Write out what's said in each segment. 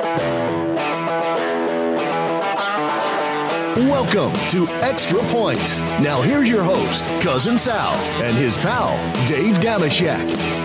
Welcome to Extra Points. Now here's your host, Cousin Sal, and his pal, Dave Damashek.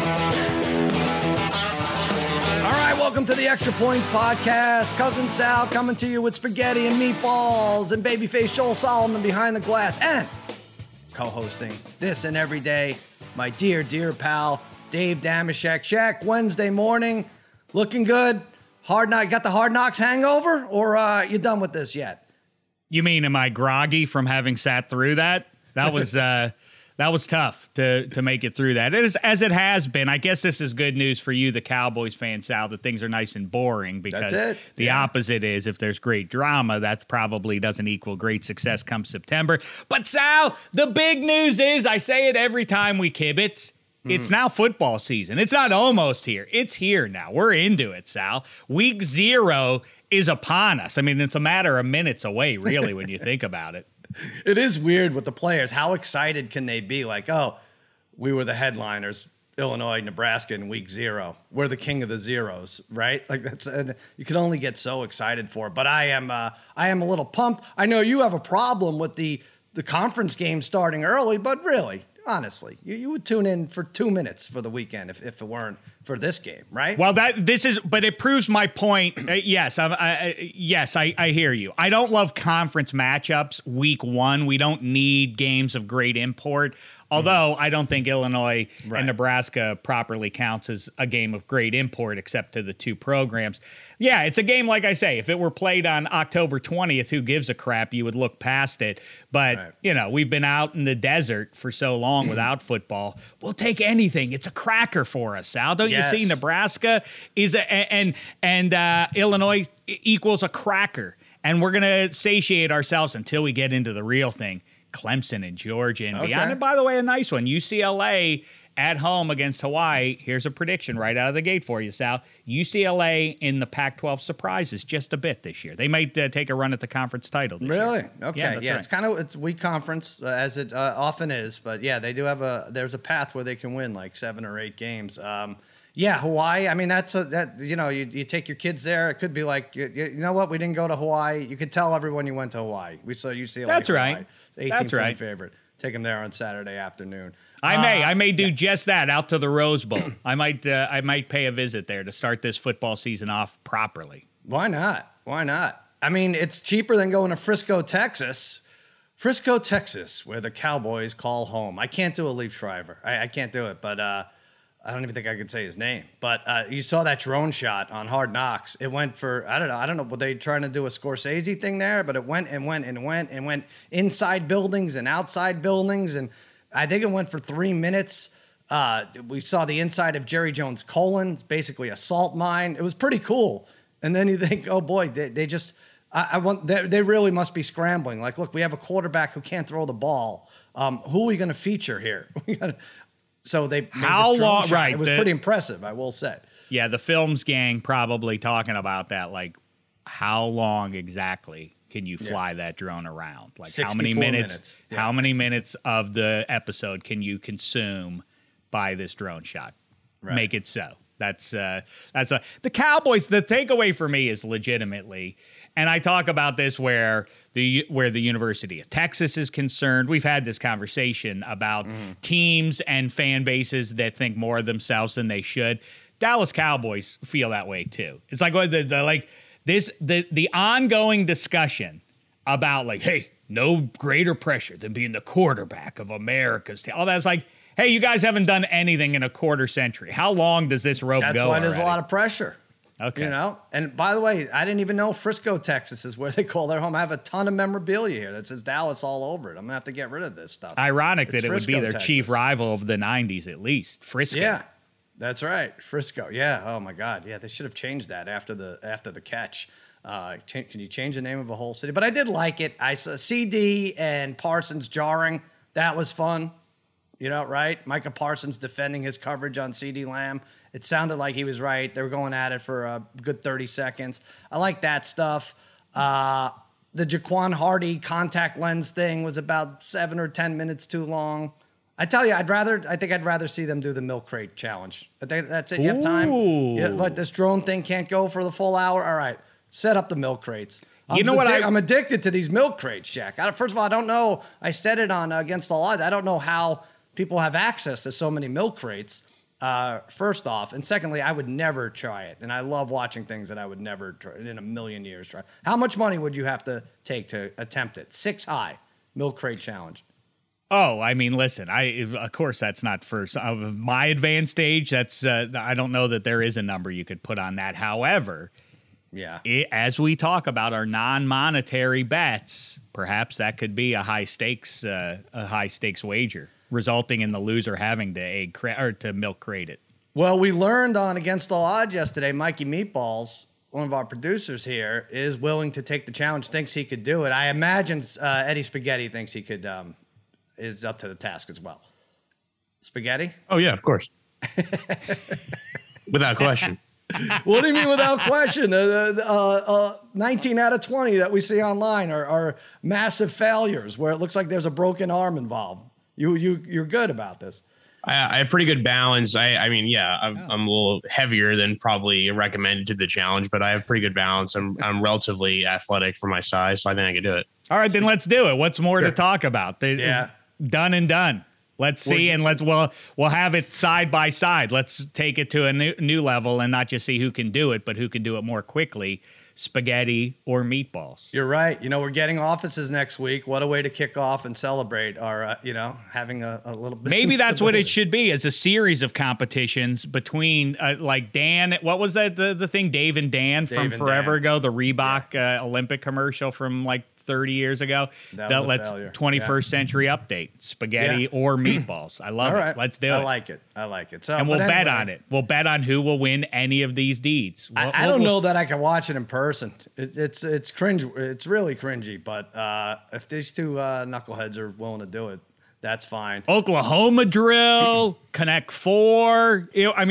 All right, welcome to the Extra Points podcast. Cousin Sal coming to you with spaghetti and meatballs and babyface Joel Solomon behind the glass and co-hosting this and every day, my dear, dear pal, Dave Damashek. Shaq, Wednesday morning, looking good. Got the Hard Knocks hangover, or you done with this yet? You mean, am I groggy from having sat through that? That was tough to make it through that. It is, as it has been. I guess this is good news for you, the Cowboys fan, Sal, that things are nice and boring, because the opposite is, if there's great drama, that probably doesn't equal great success come September. But Sal, the big news is, I say it every time we kibitz, it's now football season. It's not almost here. It's here now. We're into it, Sal. Week 0 is upon us. I mean, it's a matter of minutes away, really, when you think about it. It is weird with the players. How excited can they be? Like, oh, we were the headliners, Illinois, Nebraska in week 0. We're the king of the zeros, right? Like, you can only get so excited for it. But I am a little pumped. I know you have a problem with the conference game starting early, but really, honestly, you would tune in for 2 minutes for the weekend if it weren't for this game, right? Well, but it proves my point. Yes, I hear you. I don't love conference matchups week 1. We don't need games of great import. Although I don't think Illinois and Nebraska properly counts as a game of great import, except to the two programs. Yeah, it's a game, like I say, if it were played on October 20th, who gives a crap? You would look past it. But, we've been out in the desert for so long without football. We'll take anything. It's a cracker for us, Sal. Don't you see? Nebraska is Illinois equals a cracker. And we're going to satiate ourselves until we get into the real thing. Clemson and Georgia and beyond. And by the way, a nice one. UCLA at home against Hawaii. Here's a prediction right out of the gate for you, Sal. UCLA in the Pac-12 surprises just a bit this year. They might take a run at the conference title this year. Really? Okay. Yeah, right. It's weak conference, as it often is. But, yeah, they do have there's a path where they can win like 7 or 8 games. Hawaii. I mean, you take your kids there. It could be like, you know what? We didn't go to Hawaii. You could tell everyone you went to Hawaii. We saw UCLA. That's Hawaii. right. 18-point favorite. Take them there on Saturday afternoon. I may do just that, out to the Rose Bowl. I might pay a visit there to start this football season off properly. Why not? I mean, it's cheaper than going to Frisco, Texas. Frisco, Texas, where the Cowboys call home. I can't do a Leaf Shriver. I can't do it, but I don't even think I could say his name. But you saw that drone shot on Hard Knocks. It went for, I don't know, were they trying to do a Scorsese thing there? But it went inside buildings and outside buildings. And I think it went for 3 minutes. We saw the inside of Jerry Jones' colon. It's basically a salt mine. It was pretty cool. And then you think, oh boy, they really must be scrambling. Like, look, we have a quarterback who can't throw the ball. Who are we going to feature here? So they made this drone shot. Right? It was pretty impressive, I will say. Yeah, the films gang probably talking about that. Like, how long exactly can you fly that drone around? Like, how many minutes? Yeah. How many minutes of the episode can you consume by this drone shot? Right. Make it so. That's the Cowboys. The takeaway for me is legitimately. And I talk about this where the University of Texas is concerned. We've had this conversation about teams and fan bases that think more of themselves than they should. Dallas Cowboys feel that way too. It's like the ongoing discussion about, like, hey, no greater pressure than being the quarterback of America's team. All that's like, hey, you guys haven't done anything in a quarter century. How long does this rope go? That's why there's a lot of pressure. Okay. And by the way, I didn't even know Frisco, Texas is where they call their home. I have a ton of memorabilia here that says Dallas all over it. I'm going to have to get rid of this stuff. Ironic that it would be their chief rival of the 90s, at least. Frisco. Yeah, that's right. Frisco. Yeah. Oh, my God. Yeah, they should have changed that after the catch. Can you change the name of a whole city? But I did like it. I saw CD and Parsons jarring. That was fun. Right? Micah Parsons defending his coverage on CD Lamb. It sounded like he was right. They were going at it for a good 30 seconds. I like that stuff. The Jaquan Hardy contact lens thing was about 7 or 10 minutes too long. I tell you, I think I'd rather see them do the milk crate challenge. I think that's it. You have time. But this drone thing can't go for the full hour. All right, set up the milk crates. I'm addicted to these milk crates, Jack. First of all, I don't know. I said it on Against All Odds. I don't know how people have access to so many milk crates. First off, and secondly, I would never try it. And I love watching things that I would never try in a million years try. How much money would you have to take to attempt it? 6 high milk crate challenge. Oh, I mean, listen, of course that's not for of my advanced age. That's I don't know that there is a number you could put on that. However, as we talk about our non-monetary bets, perhaps that could be a high stakes wager, resulting in the loser having to milk crate it. Well, we learned on Against All Odds yesterday, Mikey Meatballs, one of our producers here, is willing to take the challenge, thinks he could do it. I imagine Eddie Spaghetti thinks he could. Is up to the task as well. Spaghetti? Oh, yeah, of course. Without question. What do you mean without question? 19 out of 20 that we see online are massive failures where it looks like there's a broken arm involved. You're good about this. I have pretty good balance. I'm a little heavier than probably recommended to the challenge, but I have pretty good balance. I'm relatively athletic for my size, so I think I can do it. All right, then let's do it. What's more to talk about? Done and done. Let's see, and we'll have it side by side. Let's take it to a new level and not just see who can do it, but who can do it more quickly. Spaghetti or meatballs. You're right. We're getting offices next week. What a way to kick off and celebrate our, having a little bit. Maybe that's what it should be, as a series of competitions between like Dan. What was that? The thing, Dave and Dan from forever ago, the Reebok Olympic commercial from like 30 years ago. That let's 21st century update. Spaghetti or meatballs. I love it. Let's do it. I like it. So, and we'll bet on it. We'll bet on who will win any of these deeds. I don't know that I can watch it in person. It's cringe. It's really cringy. But if these two knuckleheads are willing to do it, that's fine. Oklahoma drill, Connect Four. All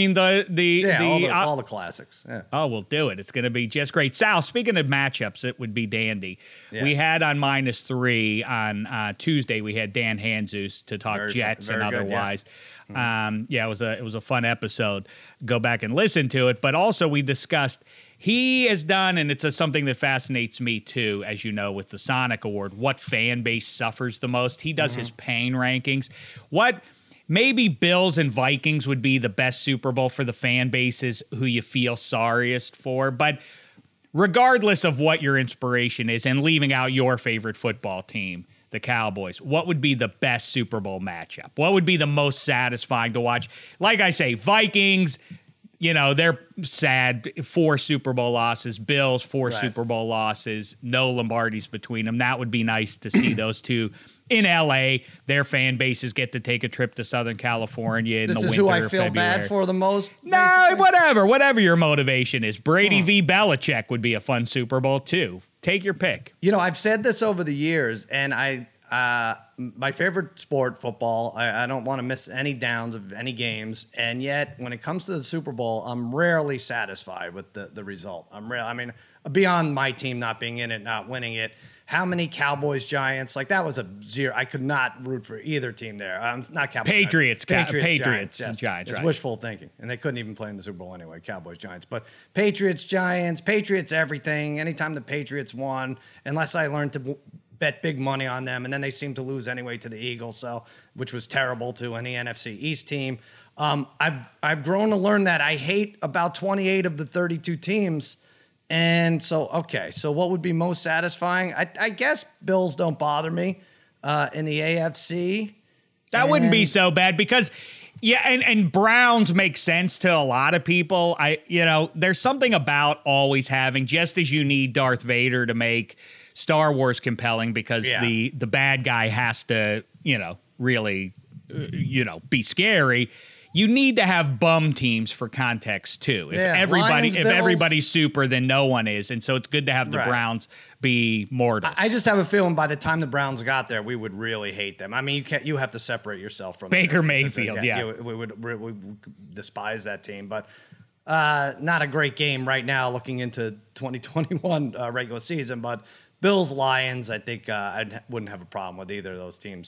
the classics. Yeah. Oh, we'll do it. It's going to be just great. Sal, speaking of matchups, it would be dandy. Yeah. We had on -3 on Tuesday. We had Dan Hanzus to talk Jets and otherwise. Good, it was a fun episode. Go back and listen to it. But also we discussed. He has done, and it's something that fascinates me too, as you know, with the Sonic Award, what fan base suffers the most. He does his pain rankings. What maybe Bills and Vikings would be the best Super Bowl for the fan bases who you feel sorriest for. But regardless of what your inspiration is, and leaving out your favorite football team, the Cowboys, what would be the best Super Bowl matchup? What would be the most satisfying to watch? Like I say, Vikings, they're sad. 4 Super Bowl losses. Bills, 4 Super Bowl losses. No Lombardis between them. That would be nice to see those two in L.A. Their fan bases get to take a trip to Southern California in the winter. This is who I feel bad for the most? No, whatever your motivation is. Brady v. Belichick would be a fun Super Bowl too. Take your pick. I've said this over the years, and my favorite sport, football, I don't want to miss any downs of any games. And yet, when it comes to the Super Bowl, I'm rarely satisfied with the result. Beyond my team not being in it, not winning it, how many Cowboys, Giants, like that was a 0. I could not root for either team there. Not Cowboys. Patriots, Giants. Yes. Giants. It's wishful thinking. And they couldn't even play in the Super Bowl anyway, Cowboys, Giants. But Patriots, Giants, Patriots, everything. Anytime the Patriots won, unless I learned to bet big money on them, and then they seemed to lose anyway to the Eagles, which was terrible to any NFC East team. I've grown to learn that I hate about 28 of the 32 teams, and so what would be most satisfying? I guess Bills don't bother me in the AFC. That wouldn't be so bad because. Yeah, and Browns make sense to a lot of people. There's something about always having, just as you need Darth Vader to make Star Wars compelling because the bad guy has to, really, be scary. You need to have bum teams for context too. If everybody's super, then no one is, and so it's good to have the Browns be mortal. I just have a feeling by the time the Browns got there, we would really hate them. I mean, you have to separate yourself from Baker Mayfield. We would despise that team, but not a great game right now looking into 2021 regular season. But Bills, Lions, I think I wouldn't have a problem with either of those teams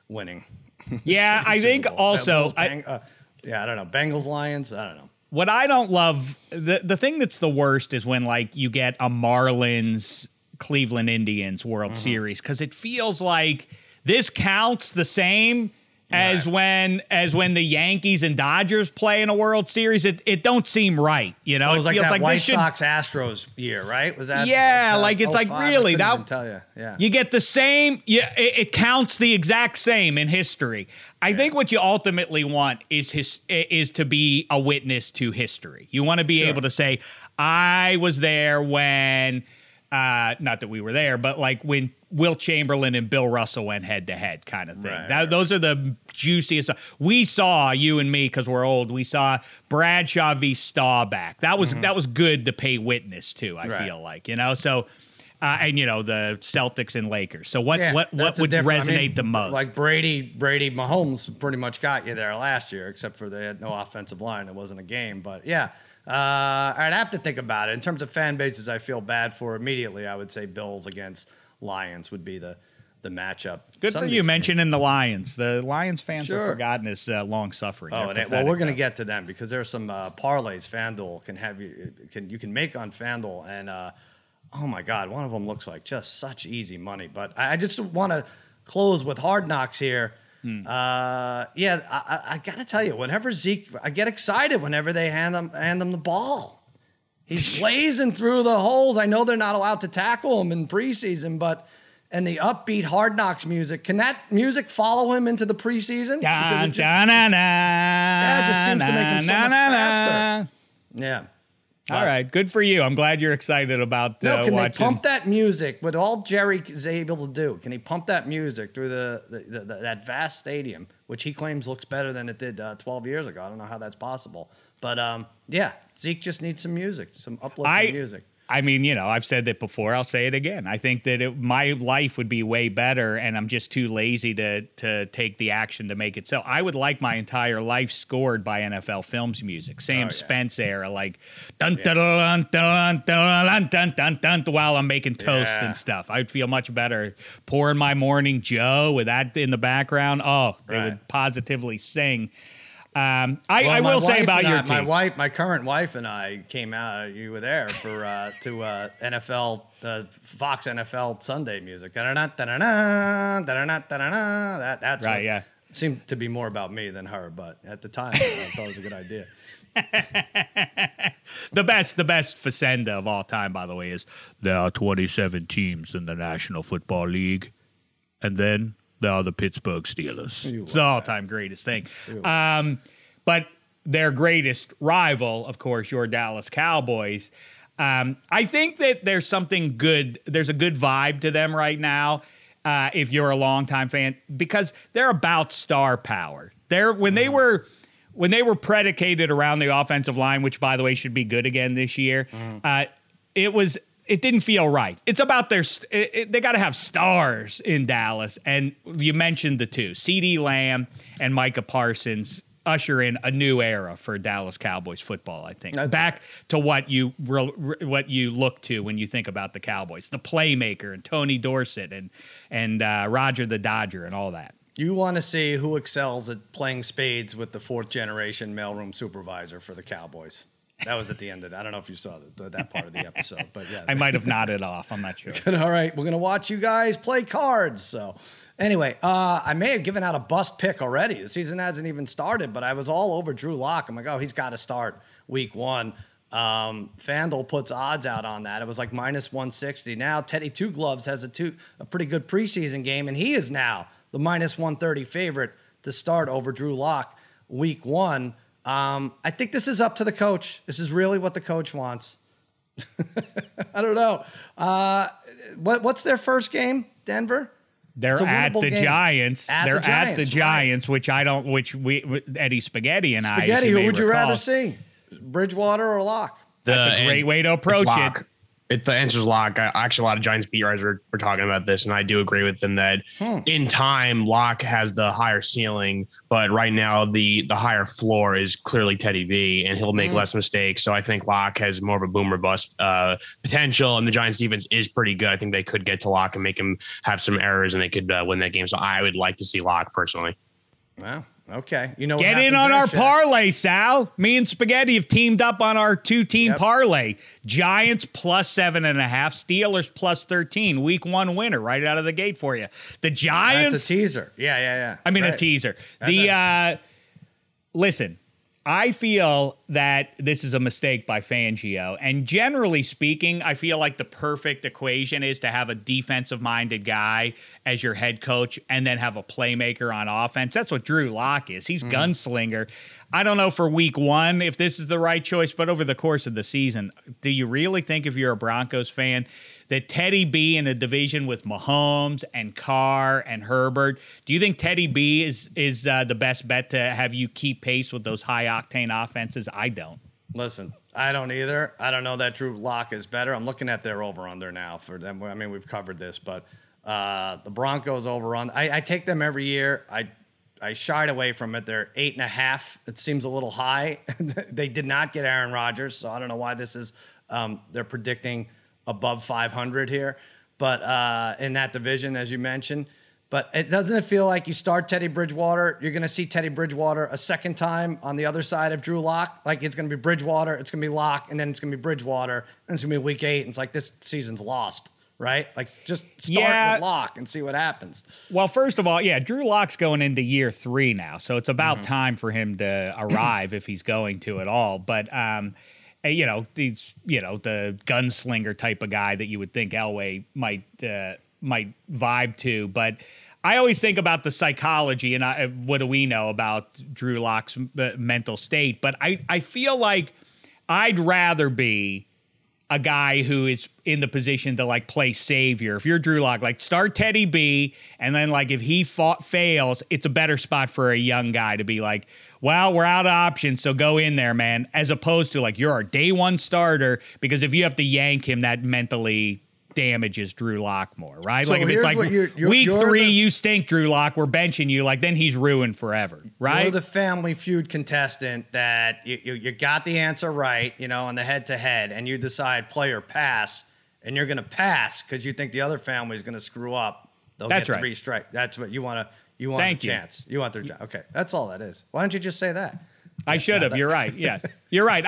winning. Yeah, I think Super Bowl. also, yeah, I don't know. Bengals, Lions, I don't know. what I don't love, the thing that's the worst is when like you get a Marlins Cleveland Indians World Series, because it feels like this counts the same as when the Yankees and Dodgers play in a World Series. It don't seem right, you know. Well, it was like feels that like White this should, Sox Astros year, right? Was that? Yeah, like it's like 05? I really couldn't that even tell you. Yeah. you get the same. Yeah, it counts the exact same in history. I think what you ultimately want is to be a witness to history. You want to be able to say, I was there when, not that we were there, but like when Wilt Chamberlain and Bill Russell went head to head, kind of thing. Those are the juiciest. We saw, you and me, because we're old, we saw Bradshaw v. Staubach. That was good to pay witness to, I feel like, you know. So and you know, the Celtics and Lakers. So what would resonate the most? Like Brady Mahomes pretty much got you there last year, except for they had no offensive line. It wasn't a game, but yeah. I'd have to think about it. In terms of fan bases, I feel bad for immediately. I would say Bills against Lions would be the matchup. Good for you mentioning the Lions. The Lions fans have forgotten as long suffering. Oh, well, we're going to get to them because there's some parlays FanDuel you can make on FanDuel, and oh my God, one of them looks like just such easy money. But I just want to close with Hard Knocks here. I got to tell you, whenever Zeke, I get excited whenever they hand them the ball. He's blazing through the holes. I know they're not allowed to tackle him in preseason, and the upbeat Hard Knocks music, can that music follow him into the preseason? It just seems to make him so much faster. Yeah. All right, good for you. I'm glad you're excited about can watching. they pump that music? What all Jerry is able to do? Can he pump that music through that vast stadium, which he claims looks better than it did 12 years ago? I don't know how that's possible, but Zeke just needs some music, some uplifting music. I mean, you know, I've said that before. I'll say it again. I think that my life would be way better, and I'm just too lazy to take the action to make it so. I would like my entire life scored by NFL Films music, Sam Spence era, like dun dun dun dun dun dun dun dun while I'm making toast and stuff. I'd feel much better pouring my morning Joe with that in the background. Oh, they would positively sing. I will say about your team. My current wife and I came out. You were there for to NFL Fox NFL Sunday music. That's right. Yeah, seemed to be more about me than her, but at the time I thought it was a good idea. The best Facenda of all time, by the way, is there are 27 teams in the National Football League, and then they are the Pittsburgh Steelers. It's the all-time greatest thing. But their greatest rival, of course, your Dallas Cowboys. I think that there's something good. There's a good vibe to them right now, if you're a longtime fan, because they're about star power. When they were predicated around the offensive line, which, by the way, should be good again this year, it didn't feel right. It's about they got to have stars in Dallas. And you mentioned the two, CeeDee Lamb and Micah Parsons, usher in a new era for Dallas Cowboys football, I think. Back to what you look to when you think about the Cowboys, the playmaker and Tony Dorsett and Roger the Dodger and all that. You want to see who excels at playing spades with the fourth generation mailroom supervisor for the Cowboys. That was at the end of it. I don't know if you saw that part of the episode, but yeah. I might have nodded off. I'm not sure. All right. We're going to watch you guys play cards. So anyway, I may have given out a bust pick already. The season hasn't even started, but I was all over Drew Lock. I'm like, oh, he's got to start week one. FanDuel puts odds out on that. It was like minus 160. Now Teddy Two Gloves has a pretty good preseason game, and he is now the minus 130 favorite to start over Drew Lock week one. I think this is up to the coach. This is really what the coach wants. I don't know. What's their first game, Denver? They're at the Giants. They're at the Giants, which Eddie Spaghetti and Spaghetti, who would you rather see? Bridgewater or Lock? That's a great way to approach it. The answer's lock. Actually, a lot of Giants beat writers were talking about this, and I do agree with them that in time, Locke has the higher ceiling, but right now the higher floor is clearly Teddy B, and he'll make less mistakes. So I think Locke has more of a boom or bust potential, and the Giants defense is pretty good. I think they could get to Locke and make him have some errors, and they could win that game. So I would like to see Locke personally. Wow. Okay. You know, get in on our parlay, Sal. Me and Spaghetti have teamed up on our 2-team parlay. Giants plus 7.5, Steelers plus 13. Week 1 winner right out of the gate for you. The Giants. That's a teaser. Yeah. I mean, a teaser. Listen, I feel that this is a mistake by Fangio. And generally speaking, I feel like the perfect equation is to have a defensive-minded guy as your head coach and then have a playmaker on offense. That's what Drew Lock is. He's gunslinger. I don't know for week 1 if this is the right choice, but over the course of the season, do you really think, if you're a Broncos fan, that Teddy B in a division with Mahomes and Carr and Herbert, do you think Teddy B is the best bet to have you keep pace with those high-octane offenses? I don't. Listen, I don't either. I don't know that Drew Lock is better. I'm looking at their over-under now for them. I mean, we've covered this, but the Broncos over-under, I take them every year. I shied away from it. They're 8.5. It seems a little high. They did not get Aaron Rodgers, so I don't know why this is. They're predicting above 500 here, but in that division, as you mentioned. But doesn't it feel like you start Teddy Bridgewater, you're going to see Teddy Bridgewater a second time on the other side of Drew Lock? Like, it's going to be Bridgewater, it's going to be Lock, and then it's going to be Bridgewater, and it's going to be week 8, and it's like, this season's lost, right? Like, just start with Lock and see what happens. Well, first of all, Drew Lock's going into year 3 now, so it's about time for him to arrive if he's going to at all. But he's the gunslinger type of guy that you would think Elway might vibe to. But I always think about the psychology and what do we know about Drew Lock's mental state. But I feel like I'd rather be a guy who is in the position to like play savior. If you're Drew Lock, like start Teddy B, and then like if he fails, it's a better spot for a young guy to be like, well, we're out of options, so go in there, man. As opposed to like you're our day 1 starter, because if you have to yank him, that mentally damages Drew Lock more, right? So like if it's like week 3, you stink, Drew Lock, we're benching you, like then he's ruined forever, right? You're the Family Feud contestant that you got the answer right, on the head-to-head, and you decide play or pass, and you're going to pass because you think the other family is going to screw up. They'll get 3 strikes. That's what you want to. You want a chance. You want their job. Okay, that's all that is. Why don't you just say that? I should have. You're right. Yes, you're right.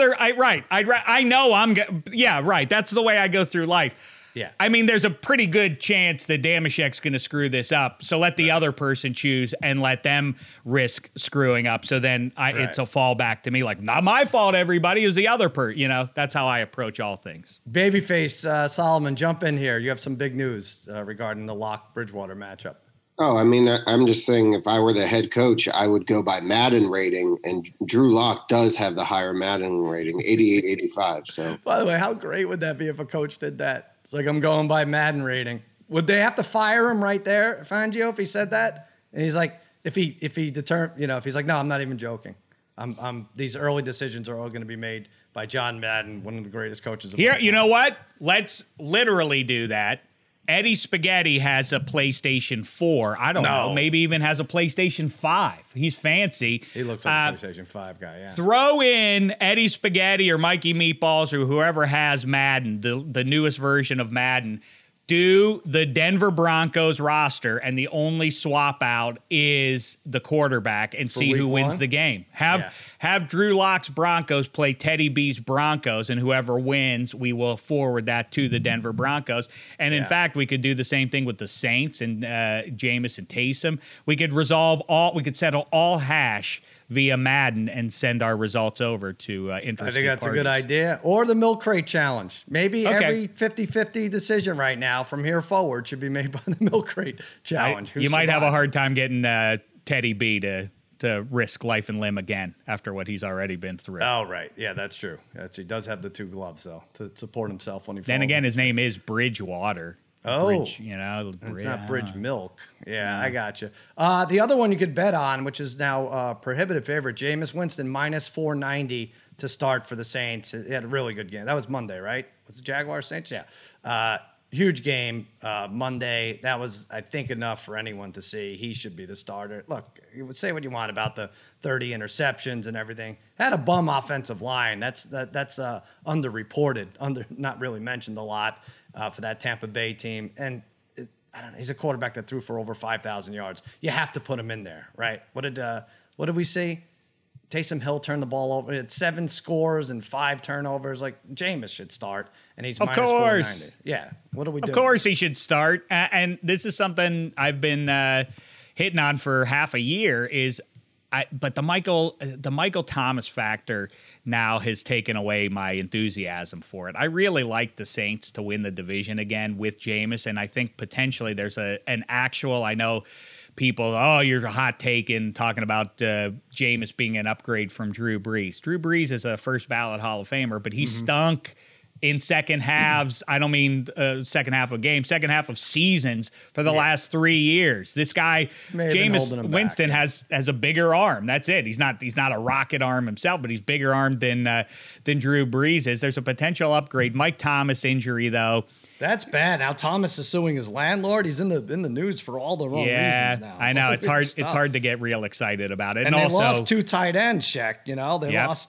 I know yeah, right. That's the way I go through life. Yeah. I mean, there's a pretty good chance that Damashek's going to screw this up. So let the other person choose and let them risk screwing up. So then it's a fallback to me. Like, not my fault, everybody. It was the other person. That's how I approach all things. Babyface Solomon, jump in here. You have some big news regarding the Lock-Bridgewater matchup. Oh, I mean, I'm just saying if I were the head coach, I would go by Madden rating, and Drew Lock does have the higher Madden rating, 88, 85. So, by the way, how great would that be if a coach did that? Like, I'm going by Madden rating. Would they have to fire him right there, Fangio, if he said that? And he's like, if he's like, no, I'm not even joking. These early decisions are all going to be made by John Madden, one of the greatest coaches of all time. You know what? Let's literally do that. Eddie Spaghetti has a PlayStation 4. I don't know. Maybe even has a PlayStation 5. He's fancy. He looks like a PlayStation 5 guy, yeah. Throw in Eddie Spaghetti or Mikey Meatballs or whoever has Madden, the newest version of Madden. Do the Denver Broncos roster, and the only swap out is the quarterback, and see who wins the game. Have Drew Lock's Broncos play Teddy B's Broncos, and whoever wins, we will forward that to the Denver Broncos. And in fact, we could do the same thing with the Saints and Jameis and Taysom. We could settle all hash via Madden and send our results over to interested I think that's parties. a good idea. Or the Milk Crate Challenge. Maybe every 50-50 decision right now from here forward should be made by the Milk Crate Challenge. You might have a hard time getting Teddy B to risk life and limb again after what he's already been through. Oh, right. Yeah, that's true. He does have the 2 gloves, though, to support himself when he falls. Then again, his name is Bridgewater. Oh, it's not Bridge Milk. Yeah, I got you. The other one you could bet on, which is now prohibitive favorite, Jameis Winston minus 490 to start for the Saints. He had a really good game. That was Monday, right? Was it Jaguars Saints? Yeah. Huge game Monday. That was, I think, enough for anyone to see. He should be the starter. Look, you would say what you want about the 30 interceptions and everything. Had a bum offensive line. That's underreported, not really mentioned a lot for that Tampa Bay team. And I don't know. He's a quarterback that threw for over 5,000 yards. You have to put him in there, right? What did we see? Taysom Hill turned the ball over. He had 7 scores and 5 turnovers. Like, Jameis should start, and he's minus 490. Yeah. What do we do? Of course he should start. And this is something I've been hitting on for half a year but the Michael Thomas factor now has taken away my enthusiasm for it. I really like the Saints to win the division again with Jameis, and I think potentially there's an actual, I know people, you're hot taking talking about Jameis being an upgrade from Drew Brees. Drew Brees is a first ballot Hall of Famer, but he stunk in second halves. I don't mean second half of games, second half of seasons for the last 3 years. This guy, Jameis Winston, has a bigger arm. That's it. He's not a rocket arm himself, but he's bigger armed than Drew Brees is. There's a potential upgrade. Mike Thomas injury, though. That's bad. Now Thomas is suing his landlord. He's in the news for all the wrong reasons now. I know. It's hard. It's hard to get real excited about it. And they lost 2 tight ends, Shaq. You know, they lost.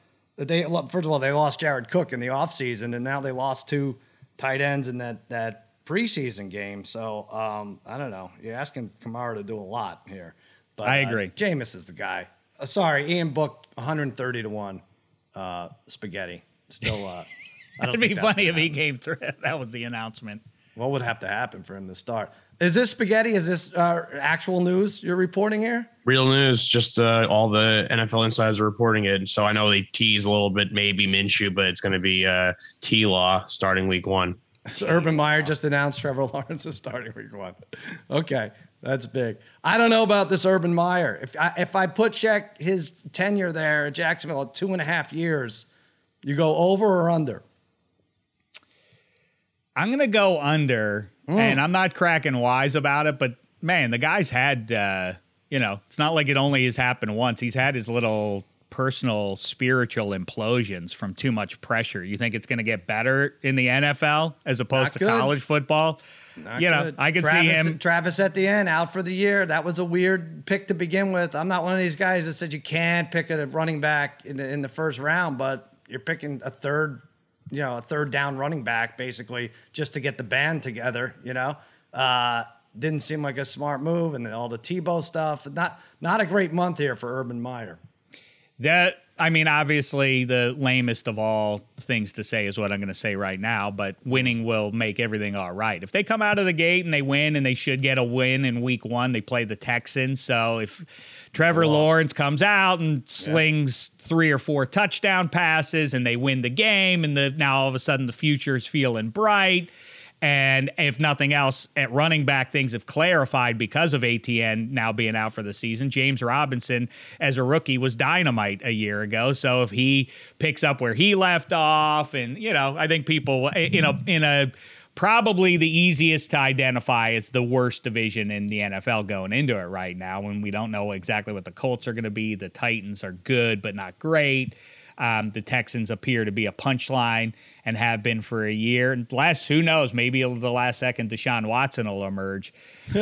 First of all, they lost Jared Cook in the offseason, and now they lost 2 tight ends in that preseason game. So I don't know. You're asking Kamara to do a lot here. But I agree. Jameis is the guy. Sorry, Ian booked 130-1 spaghetti. Still. It'd be funny if he came through. That was the announcement. What would have to happen for him to start? Is this spaghetti? Is this actual news you're reporting here? Real news. Just all the NFL insiders are reporting it. So I know they tease a little bit, maybe Minshew, but it's going to be T-Law starting week 1. So Urban Meyer just announced Trevor Lawrence is starting week 1. Okay, that's big. I don't know about this Urban Meyer. If I put Shaq his tenure there at Jacksonville at 2.5 years, you go over or under? I'm going to go under, and I'm not cracking wise about it, but, man, the guy's had, it's not like it only has happened once. He's had his little personal spiritual implosions from too much pressure. You think it's going to get better in the NFL as opposed to college football? Not good. I could see him. Travis Etienne out for the year. That was a weird pick to begin with. I'm not one of these guys that said you can't pick a running back in the first round, but you're picking a third down running back basically just to get the band together, Didn't seem like a smart move, and then all the Tebow stuff. Not a great month here for Urban Meyer. Obviously the lamest of all things to say is what I'm going to say right now, but winning will make everything all right. If they come out of the gate and they win, and they should get a win in week 1, they play the Texans. So if Trevor Lawrence comes out and slings 3 or 4 touchdown passes and they win the game, and now all of a sudden the future is feeling bright. And if nothing else, at running back, things have clarified because of ATN now being out for the season. James Robinson, as a rookie, was dynamite a year ago. So if he picks up where he left off, and, I think people, in a probably the easiest to identify as the worst division in the NFL going into it right now, when we don't know exactly what the Colts are going to be. The Titans are good, but not great. The Texans appear to be a punchline and have been for a year. Who knows? Maybe the last second Deshaun Watson will emerge.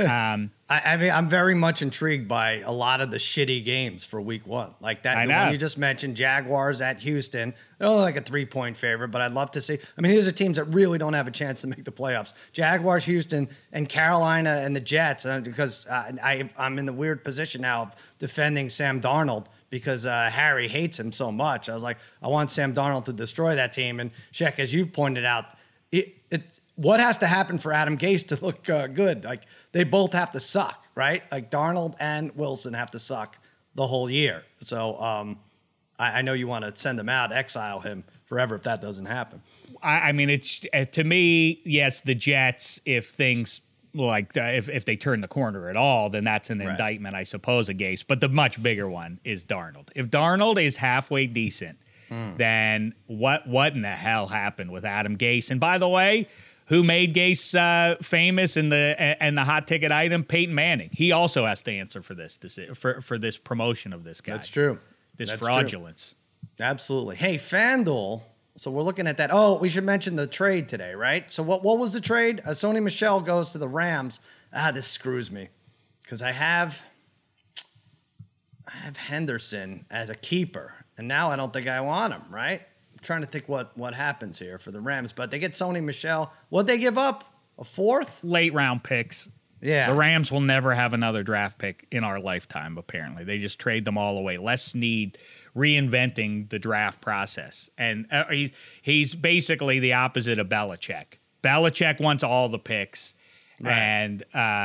I'm very much intrigued by a lot of the shitty games for week 1. Like that the one you just mentioned, Jaguars at Houston. They're only like a 3-point favorite, but I'd love to see. These are teams that really don't have a chance to make the playoffs. Jaguars, Houston, and Carolina and the Jets, because I'm in the weird position now of defending Sam Darnold, because Harry hates him so much. I was like, I want Sam Darnold to destroy that team. And Shaq, as you've pointed out, what has to happen for Adam Gase to look good? Like, they both have to suck, right? Like, Darnold and Wilson have to suck the whole year. So I know you want to send him out, exile him forever if that doesn't happen. It's to me, yes, the Jets, if things if they turn the corner at all, then that's an indictment, I suppose, of Gase. But the much bigger one is Darnold. If Darnold is halfway decent, then what in the hell happened with Adam Gase? And by the way, who made Gase famous in the hot ticket item? Peyton Manning. He also has to answer for this for this promotion of this guy. That's true. Fraudulence. Absolutely. Hey, FanDuel. So we're looking at that. Oh, we should mention the trade today, right? So what was the trade? Sony Michel goes to the Rams. This screws me because I have Henderson as a keeper, and now I don't think I want him, right? I'm trying to think what happens here for the Rams, but they get Sony Michel. What'd they give up? A fourth? Late round picks. Yeah. The Rams will never have another draft pick in our lifetime, apparently. They just trade them all away. Les Snead reinventing the draft process. And he's basically the opposite of Belichick. Belichick wants all the picks, right. And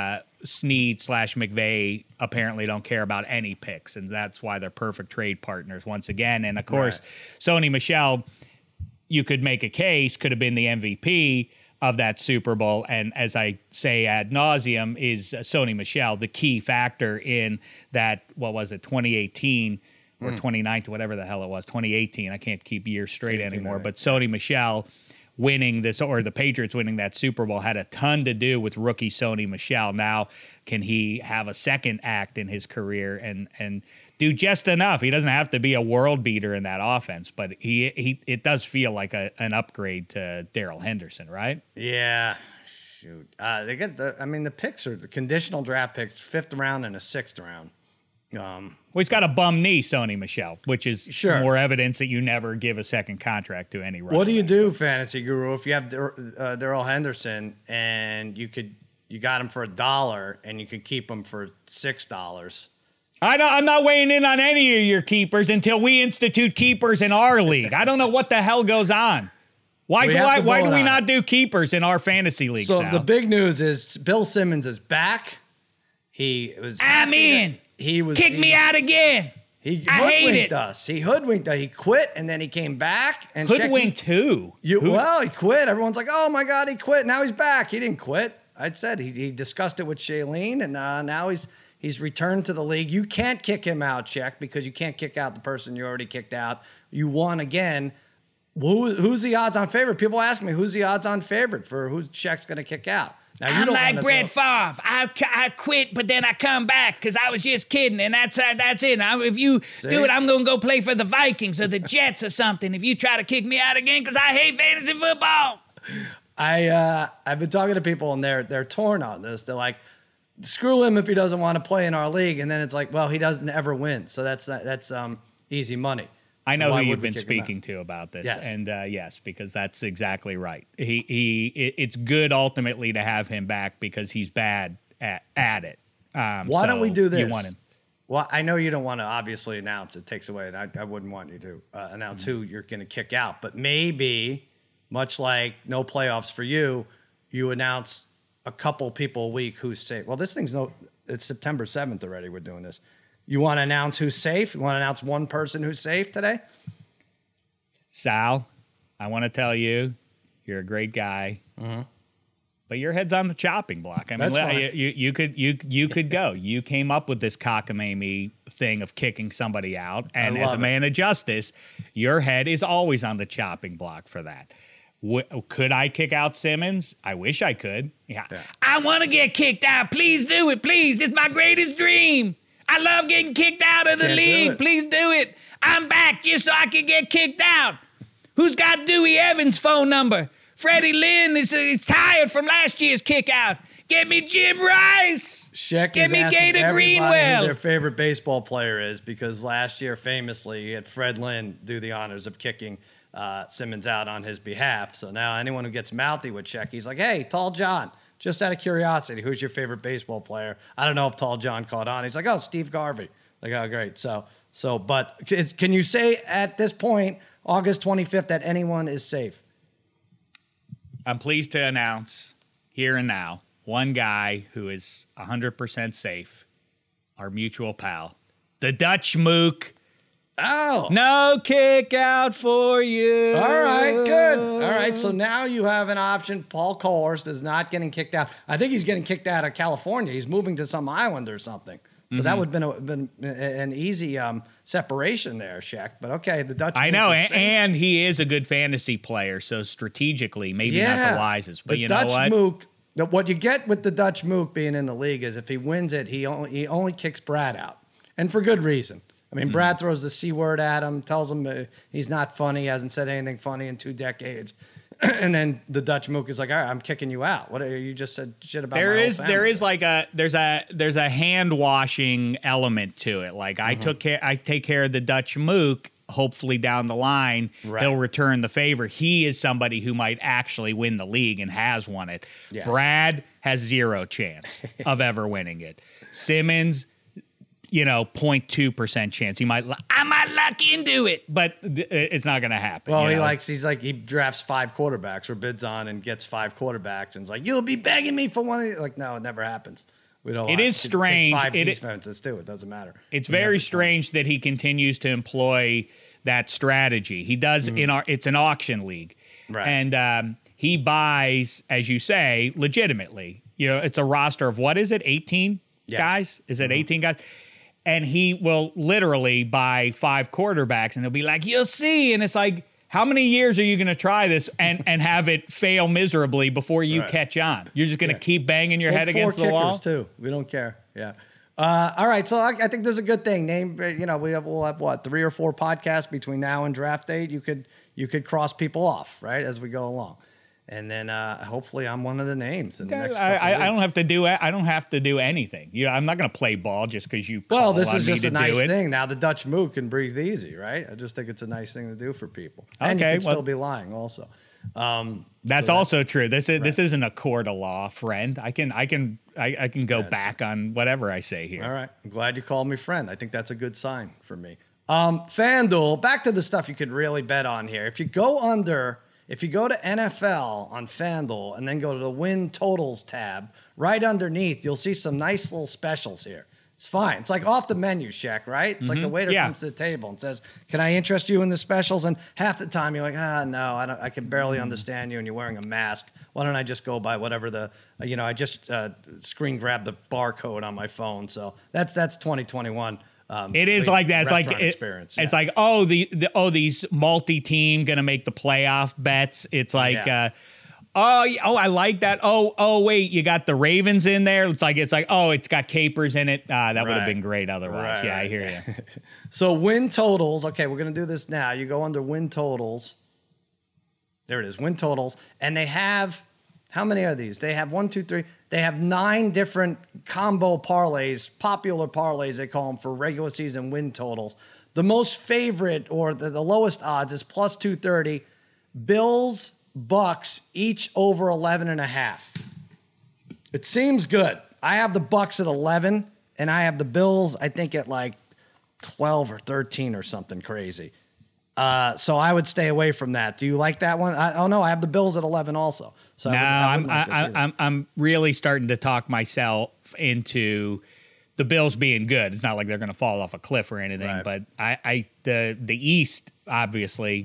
Snead/McVay apparently don't care about any picks, and that's why they're perfect trade partners once again. And, of course, right. Sony Michel, you could make a case, could have been the MVP of that Super Bowl, and as I say ad nauseum, is Sony Michel the key factor in that, 2018 or 2019, whatever the hell it was, 2018. I can't keep years straight anymore. Right. But Sony Michel winning this, or the Patriots winning that Super Bowl, had a ton to do with rookie Sony Michel. Now, can he have a second act in his career and do just enough? He doesn't have to be a world beater in that offense, but it does feel like an upgrade to Darrell Henderson, right? Yeah. Shoot. They get the picks are the conditional draft picks, 5th round and a 6th round. Well, he's got a bum knee, Sony Michel, which is more evidence that you never give a second contract to any running What do you do, Fantasy Guru, if you have Darrell Henderson and you got him for $1 and you could keep him for $6? I'm not weighing in on any of your keepers until we institute keepers in our league. I don't know what the hell goes on. Why do we not do keepers in our fantasy league? So Sal? The big news is Bill Simmons is back. I'm in. Kick me out again. I hate it. He hoodwinked us. He quit and then he came back and hoodwinked who? He quit. Everyone's like, "Oh my God, he quit." Now he's back. He didn't quit. I said he discussed it with Shailene, and now he's returned to the league. You can't kick him out, Check, because you can't kick out the person you already kicked out. You won again. Who's the odds-on favorite? People ask me, who's the odds-on favorite for who Check's going to kick out? Now, I'm like Brett Favre. I quit, but then I come back because I was just kidding, and that's it. If you do it, I'm going to go play for the Vikings or the Jets or something. If you try to kick me out again, because I hate fantasy football. I've been talking to people, and they're torn on this. They're like, screw him if he doesn't want to play in our league, and then it's like, well, he doesn't ever win, so that's easy money. I know who you've been speaking to about this, yes. And yes, because that's exactly right. It's good ultimately to have him back because he's bad at it. Why don't we do this? You want him. Well, I know you don't want to obviously announce. It takes away, and I wouldn't want you to announce who you're going to kick out. But maybe, much like no playoffs for you, you announce a couple people a week who's safe. Well, it's September 7th already. We're doing this. You want to announce who's safe? You want to announce one person who's safe today? Sal, I want to tell you, you're a great guy, but your head's on the chopping block. I mean, you could go. You came up with this cockamamie thing of kicking somebody out, and as a man of justice, your head is always on the chopping block for that. Could I kick out Simmons? I wish I could. Yeah. I want to get kicked out. Please do it. Please. It's my greatest dream. I love getting kicked out of the league. Please do it. I'm back just so I can get kicked out. Who's got Dewey Evans' phone number? Freddie Lynn is tired from last year's kick out. Get me Jim Rice. Get me Gator Greenwell. Who their favorite baseball player is, because last year famously he had Fred Lynn do the honors of kicking Simmons out on his behalf. So now anyone who gets mouthy with Check, he's like, "Hey, Tall John. Just out of curiosity, who's your favorite baseball player?" I don't know if Tall John caught on. He's like, "Oh, Steve Garvey." Like, oh, great. But can you say at this point, August 25th, that anyone is safe? I'm pleased to announce here and now one guy who is 100% safe, our mutual pal, the Dutch Mook. Oh. No kick out for you. All right, good. All right, so now you have an option. Paul Kohlhorst is not getting kicked out. I think he's getting kicked out of California. He's moving to some island or something. So that would have been an easy separation there, Shaq. But okay, the Dutch. I know, and he is a good fantasy player, so strategically, maybe not the wisest. But you know what? Mook, what you get with the Dutch Mook being in the league is if he wins it, he only kicks Brad out, and for good reason. I mean, Brad throws the C word at him, tells him he's not funny, hasn't said anything funny in 2 decades. And then the Dutch Mook is like, all right, I'm kicking you out. What you just said shit about there my is whole family. there is like there's a hand washing element to it. Like I take care of the Dutch Mook. Hopefully down the line, he'll return the favor. He is somebody who might actually win the league and has won it. Yes. Brad has 0 chance of ever winning it. Simmons, 0.2% chance. I might luck into it, but it's not going to happen. Well, he drafts 5 quarterbacks or bids on and gets 5 quarterbacks and is like, you'll be begging me for one of these. Like, no, it never happens. We don't. It is strange. 5 defenses too. It doesn't matter. It's very strange that he continues to employ that strategy. He does it's an auction league, right? And he buys, as you say, legitimately. It's a roster of what is it? 18 guys? Is it 18 guys? And he will literally buy 5 quarterbacks, and he'll be like, "You'll see." And it's like, how many years are you going to try this and have it fail miserably before you catch on? You're just going to keep banging your head against the wall? Too. We don't care. Yeah. All right. So I think this is a good thing. We'll have what, 3 or 4 podcasts between now and draft date. You could cross people off, right, as we go along. And then hopefully I'm one of the names in the next couple of weeks. I don't have to do anything. I'm not going to play ball just because you. Well, this is just a nice thing. Now the Dutch Mook can breathe easy, right? I just think it's a nice thing to do for people. And you can still be lying also. That's also true. This isn't a court of law, friend. I can go back on whatever I say here. All right. I'm glad you called me friend. I think that's a good sign for me. FanDuel, back to the stuff you could really bet on here. If you go to NFL on FanDuel and then go to the win totals tab, right underneath, you'll see some nice little specials here. It's fine. It's like off the menu, Shaq, right? It's like the waiter comes to the table and says, "Can I interest you in the specials?" And half the time you're like, no, I can barely understand you, and you're wearing a mask. Why don't I just go by whatever I just screen grabbed the barcode on my phone. So that's 2021. It is like that. It's like experience. It's like these multi-team gonna make the playoff bets. It's like I like that. Oh wait, you got the Ravens in there. It's like it's got capers in it. That would have been great otherwise. I hear you. So win totals. Okay, we're gonna do this now. You go under win totals. There it is, win totals, and they have how many are these? They have 1, 2, 3. They have 9 different combo parlays, popular parlays they call them for regular season win totals. The most favorite or the lowest odds is plus 230. Bills, Bucks, each over 11.5. It seems good. I have the Bucks at 11, and I have the Bills, I think, at like 12 or 13 or something crazy. So I would stay away from that. Do you like that one? I have the Bills at 11 also. So no, I'm really starting to talk myself into the Bills being good. It's not like they're going to fall off a cliff or anything, but the East obviously,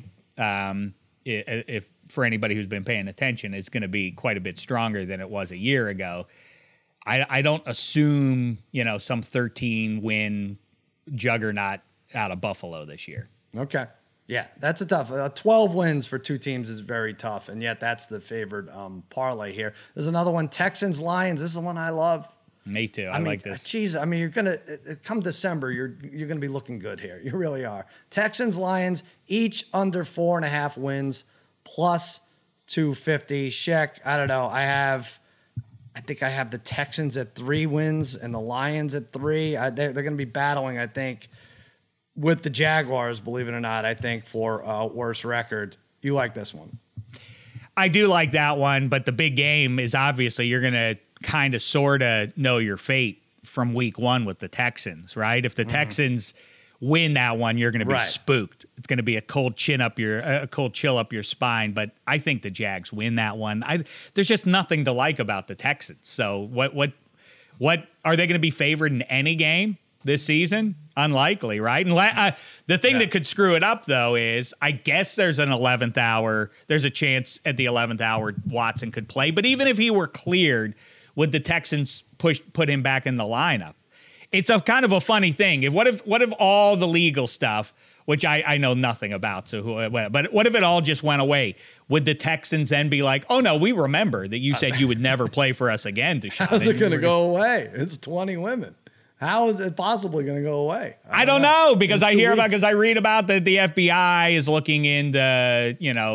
if for anybody who's been paying attention, is going to be quite a bit stronger than it was a year ago. I don't assume some 13-win juggernaut out of Buffalo this year. Okay. Yeah, that's a tough. 12 wins for 2 teams is very tough, and yet that's the favored parlay here. There's another one, Texans, Lions. This is the one I love. Me too. I like this. Geez, you're gonna come December, you're gonna be looking good here. You really are. Texans, Lions, each under 4.5 wins, plus 250. Sheck, I don't know. I think I have the Texans at 3 wins and the Lions at 3. They're going to be battling, I think, with the Jaguars, believe it or not, I think, for a worse record. You like this one? I do like that one, but the big game is obviously you're going to kind of sort of know your fate from week 1 with the Texans, right? If the Texans win that one, you're going to be spooked. It's going to be a cold chill up your spine. But I think the Jags win that one. There's just nothing to like about the Texans. So what are they going to be favored in any game this season? Unlikely, right? And the thing that could screw it up, though, is I guess there's an 11th hour. There's a chance at the 11th hour Watson could play. But even if he were cleared, would the Texans put him back in the lineup? It's a kind of a funny thing. What if all the legal stuff, which I know nothing about, but what if it all just went away? Would the Texans then be like, "Oh no, we remember that you said you would never play for us again"? How's it going to go away? It's 20 women. How is it possibly going to go away? I don't know because I read about that the FBI is looking into,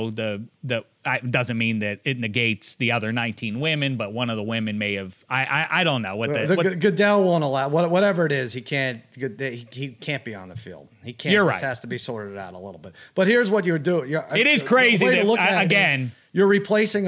it doesn't mean that it negates the other 19 women, but one of the women may have, I don't know what Goodell won't allow, whatever it is, he can't be on the field. He can't. You're this right. has to be sorted out a little bit. But here's what you're doing. It is crazy that, again, you're replacing a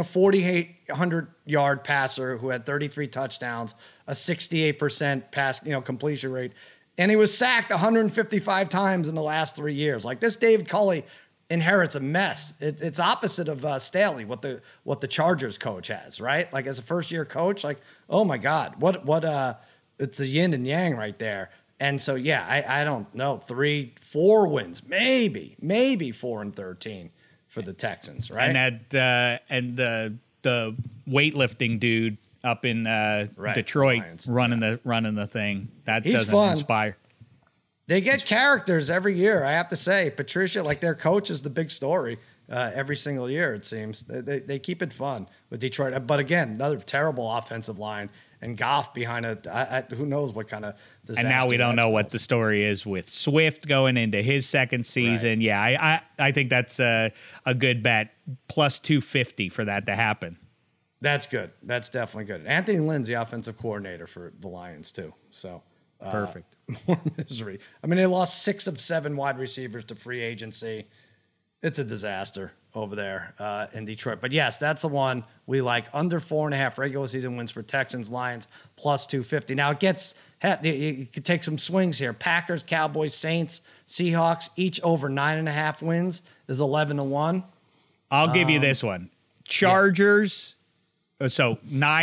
4,800-yard passer who had 33 touchdowns, a 68% pass, completion rate, and he was sacked 155 times in the last 3 years. Like this, David Culley inherits a mess. It's opposite of Staley, what the Chargers coach has, right? Like as a first-year coach, like oh my God, what it's a yin and yang right there. And so yeah, I don't know, 3-4 wins, maybe 4-13 for the Texans, right? And the weightlifting dude up in Detroit Lions. running the thing that He's doesn't fun. inspire. They get characters every year. I have to say, Patricia, like their coach is the big story every single year. It seems they keep it fun with Detroit. But again, another terrible offensive line and Goff behind it. Who knows what kind of disaster. And now we don't know what caused. the story is with Swift going into his second season. Right. Yeah, I think that's a good bet. Plus 250 for that to happen. That's good. That's definitely good. Anthony Lynn's the offensive coordinator for the Lions too. So Perfect. More misery. I mean, they lost 6 of 7 wide receivers to free agency. It's a disaster over there in Detroit. But yes, that's the one we like. Under 4.5 regular season wins for Texans, Lions, plus 250. Now it gets, you could take some swings here. Packers, Cowboys, Saints, Seahawks, each over 9.5 wins is 11-1. I'll give you this one. Chargers, so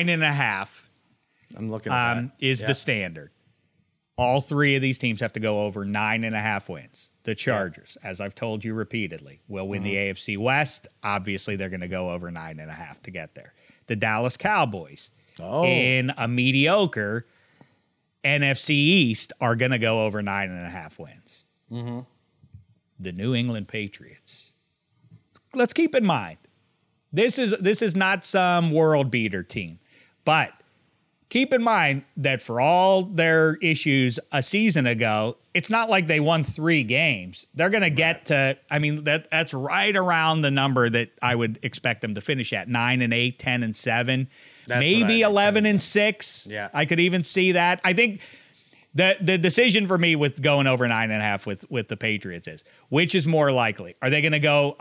9.5 I'm looking at that. is the standard. All 3 of these teams have to go over 9.5 wins. The Chargers, as I've told you repeatedly, will win the AFC West. Obviously, they're going to go over 9.5 to get there. The Dallas Cowboys, in a mediocre NFC East, are going to go over 9.5 wins. The New England Patriots. Let's keep in mind, this is not some world beater team, but keep in mind that for all their issues a season ago, it's not like they won 3 games. They're going to get to, I mean, that's right around the number that I would expect them to finish at, 9-8, 10-7, maybe 11-6. Yeah. I could even see that. I think the decision for me with going over 9.5 with the Patriots is, which is more likely? Are they going to go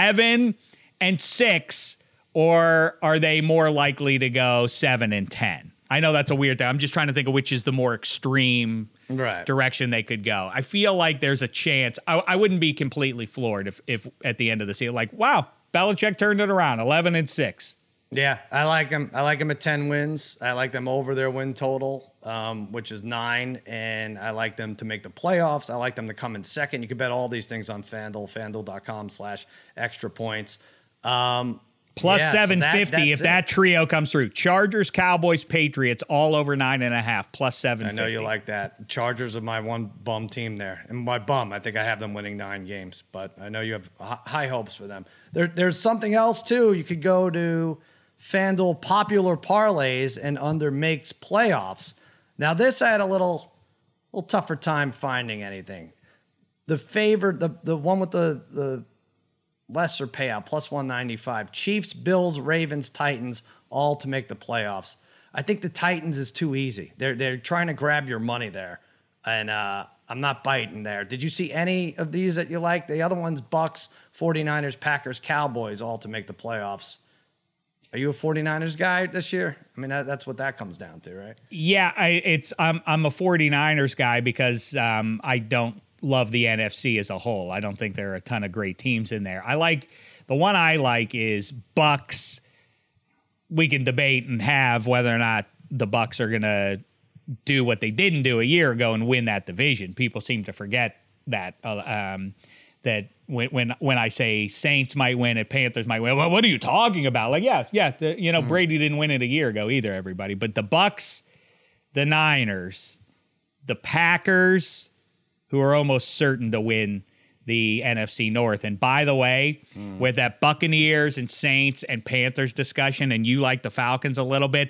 11-6, or are they more likely to go 7-10? I know that's a weird thing. I'm just trying to think of which is the more extreme direction they could go. I feel like there's a chance. I wouldn't be completely floored if at the end of the season, like, wow, Belichick turned it around, 11-6. Yeah, I like them. I like them at 10 wins. I like them over their win total, which is 9, and I like them to make the playoffs. I like them to come in second. You can bet all these things on FanDuel, FanDuel.com/extra points. Plus 750 if that's that trio comes through. Chargers, Cowboys, Patriots, all over 9.5, plus 750. I know you like that. Chargers are my one bum team there. And by bum, I think I have them winning 9 games. But I know you have high hopes for them. There's something else, too. You could go to FanDuel popular parlays and under makes playoffs. Now, this I had a little tougher time finding anything. The favorite, the one with the lesser payout, plus 195. Chiefs, Bills, Ravens, Titans, all to make the playoffs. I think the Titans is too easy. They're trying to grab your money there, and I'm not biting there. Did you see any of these that you like? The other ones, Bucks, 49ers, Packers, Cowboys, all to make the playoffs. Are you a 49ers guy this year? I mean, that's what that comes down to, right? Yeah, I'm a 49ers guy because I don't love the NFC as a whole. I don't think there are a ton of great teams in there. The one I like is Bucks. We can debate and have whether or not the Bucks are going to do what they didn't do a year ago and win that division. People seem to forget that that when I say Saints might win it, Panthers might win. Well, what are you talking about? Like, Brady didn't win it a year ago either, everybody. But the Bucks, the Niners, the Packers, who are almost certain to win the NFC North. And by the way, with that Buccaneers and Saints and Panthers discussion, and you like the Falcons a little bit,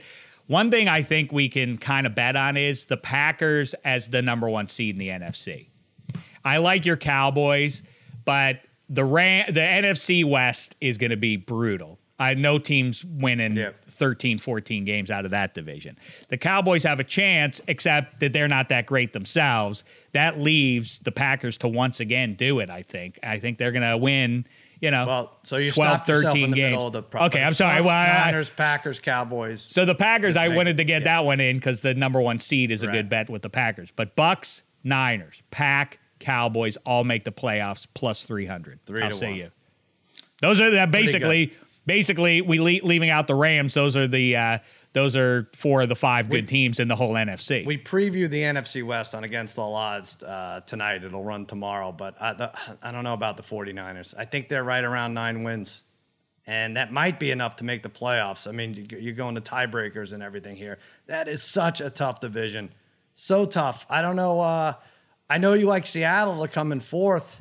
One thing I think we can kind of bet on is the Packers as the number 1 seed in the NFC. I like your Cowboys, but the NFC West is going to be brutal. No teams winning 13, 14 games out of that division. The Cowboys have a chance, except that they're not that great themselves. That leaves the Packers to once again do it, I think. I think they're going to win, so you 12, stopped yourself 13 in the games. middle of the Okay, I'm sorry. Niners, Packers, Cowboys. So the Packers, I wanted to get that one in because the number 1 seed is a good bet with the Packers. But Bucks, Niners, Pack, Cowboys all make the playoffs plus 300. 3 I'll to say 1. you. Those are basically we leaving out the Rams. Those are 4 of the 5 good teams in the whole NFC. We preview the NFC West on Against All Odds tonight. It'll run tomorrow, but I don't know about the 49ers. I think they're right around 9 wins, and that might be enough to make the playoffs. I mean, you're going to tiebreakers and everything here. That is such a tough division. So tough. I don't know. I know you like Seattle to come in 4th.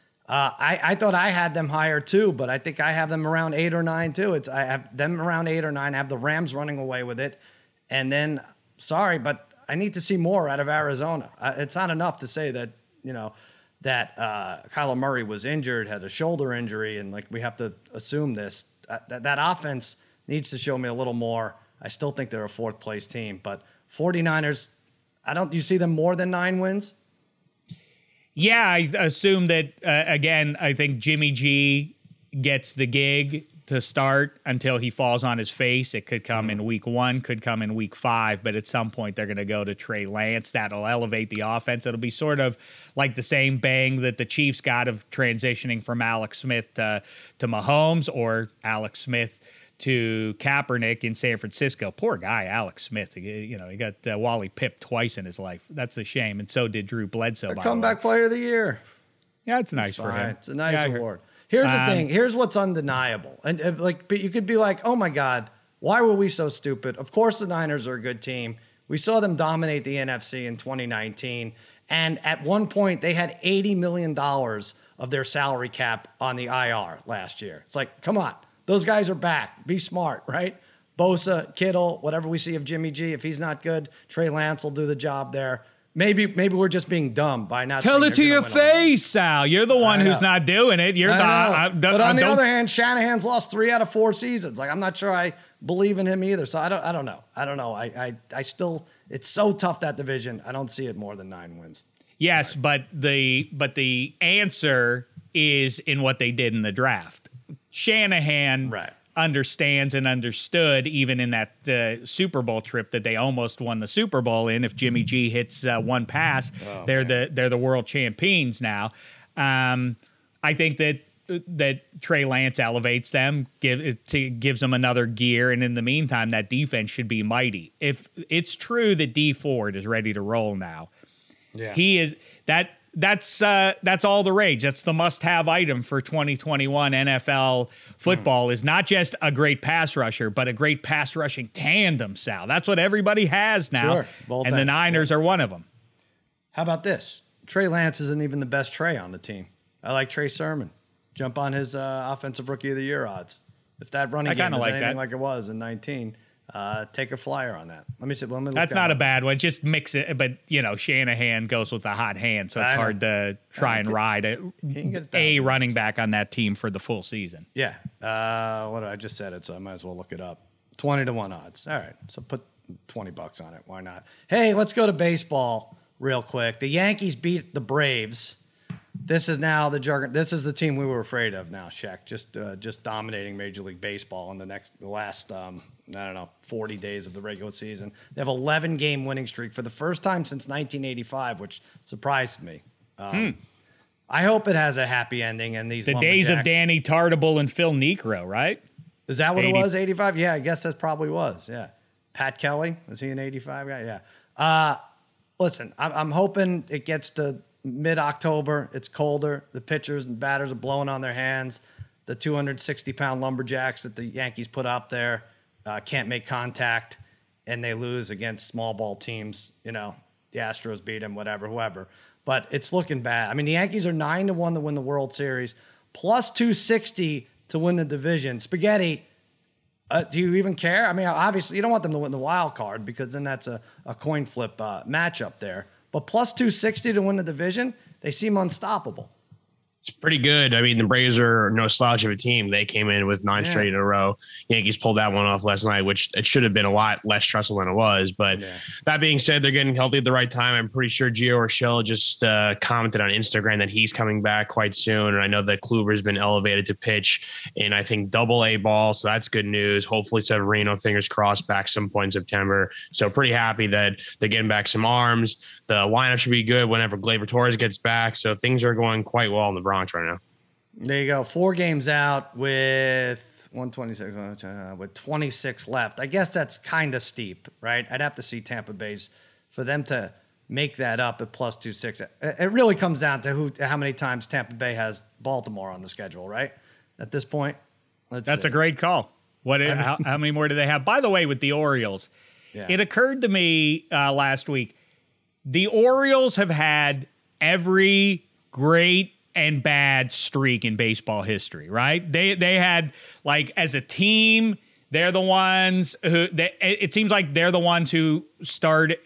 I thought I had them higher too, but I think I have them around 8 or 9 too. I have them around 8 or 9. I have the Rams running away with it. And then, sorry, but I need to see more out of Arizona. It's not enough to say that, that Kyler Murray was injured, had a shoulder injury, and we have to assume this. That offense needs to show me a little more. I still think they're a 4th place team, but 49ers, you see them more than 9 wins? Yeah, I assume that, again, I think Jimmy G gets the gig to start until he falls on his face. It could come in week 1, could come in week 5, but at some point they're going to go to Trey Lance. That'll elevate the offense. It'll be sort of like the same bang that the Chiefs got of transitioning from Alex Smith to Mahomes, or Alex Smith to Kaepernick in San Francisco. Poor guy, Alex Smith. He got Wally Pipp twice in his life. That's a shame. And so did Drew Bledsoe. The comeback player of the year. Yeah, it's nice for him. It's a nice award. Here's the thing. Here's what's undeniable. And you could be like, oh my God, why were we so stupid? Of course the Niners are a good team. We saw them dominate the NFC in 2019. And at one point they had $80 million of their salary cap on the IR last year. It's like, come on. Those guys are back. Be smart, right? Bosa, Kittle, whatever we see of Jimmy G. If he's not good, Trey Lance will do the job there. Maybe we're just being dumb by not. Tell it to your face, Sal. You're the one who's not doing it. You're but on the other hand, Shanahan's lost 3 out of 4 seasons. I'm not sure I believe in him either. So I don't know. I still, it's so tough, that division. I don't see it more than 9 wins. Yes, but the answer is in what they did in the draft. Shanahan understands and understood, even in that Super Bowl trip that they almost won the Super Bowl in. If Jimmy G hits one pass, they're the world champions now. I think that Trey Lance elevates them, gives them another gear, and in the meantime, that defense should be mighty. If it's true that Dee Ford is ready to roll now, he is that. That's all the rage. That's the must-have item for 2021 NFL football is not just a great pass rusher, but a great pass rushing tandem, Sal. That's what everybody has now, and the Niners are one of them. How about this? Trey Lance isn't even the best Trey on the team. I like Trey Sermon. Jump on his Offensive Rookie of the Year odds. If that running game is anything like it was in 19, take a flyer on that. Let me see. That's not a bad one. Just mix it. But, Shanahan goes with a hot hand, so it's hard to try and ride a running back on that team for the full season. Yeah. I just said it, so I might as well look it up. 20 to 1 odds. All right. So put $20 on it. Why not? Hey, let's go to baseball real quick. The Yankees beat the Braves. This is now the juggernaut. This is the team we were afraid of now, Shaq. Just dominating Major League Baseball in the last 40 days of the regular season. They have 11-game winning streak for the first time since 1985, which surprised me. I hope it has a happy ending. And the days of Danny Tartabull and Phil Niekro, right? Is that what it was? 85? Yeah, I guess that probably was. Yeah. Pat Kelly, was he an 85 guy? Yeah. Listen, I'm hoping it gets to mid-October. It's colder. The pitchers and batters are blowing on their hands. The 260-pound lumberjacks that the Yankees put up there can't make contact, and they lose against small ball teams. The Astros beat them, whoever. But it's looking bad. I mean, the Yankees are 9-1 to win the World Series, plus 260 to win the division. Spaghetti, Do you even care? I mean, obviously, you don't want them to win the wild card because then that's a coin flip matchup there. But plus 260 to win the division, they seem unstoppable. It's pretty good. I mean, the Braves are no slouch of a team. They came in with 9 straight in a row. Yankees pulled that one off last night, which it should have been a lot less stressful than it was. But that being said, they're getting healthy at the right time. I'm pretty sure Gio Urshela just commented on Instagram that he's coming back quite soon. And I know that Kluber's been elevated to pitch in, I think, Double-A ball. So that's good news. Hopefully Severino, fingers crossed, back some point in September. So pretty happy that they're getting back some arms. The lineup should be good whenever Gleyber Torres gets back. So things are going quite well in the Bronx right now. There you go. 4 games out with 126, with 26 left. I guess that's kind of steep, right? I'd have to see Tampa Bay's for them to make that up at plus 260. It really comes down to how many times Tampa Bay has Baltimore on the schedule, right? At this point, that's see. A great call. How many more do they have? By the way, with the Orioles, it occurred to me last week. The Orioles have had every great and bad streak in baseball history, right? They had, like, as a team, they're the ones who it seems like they're the ones who started.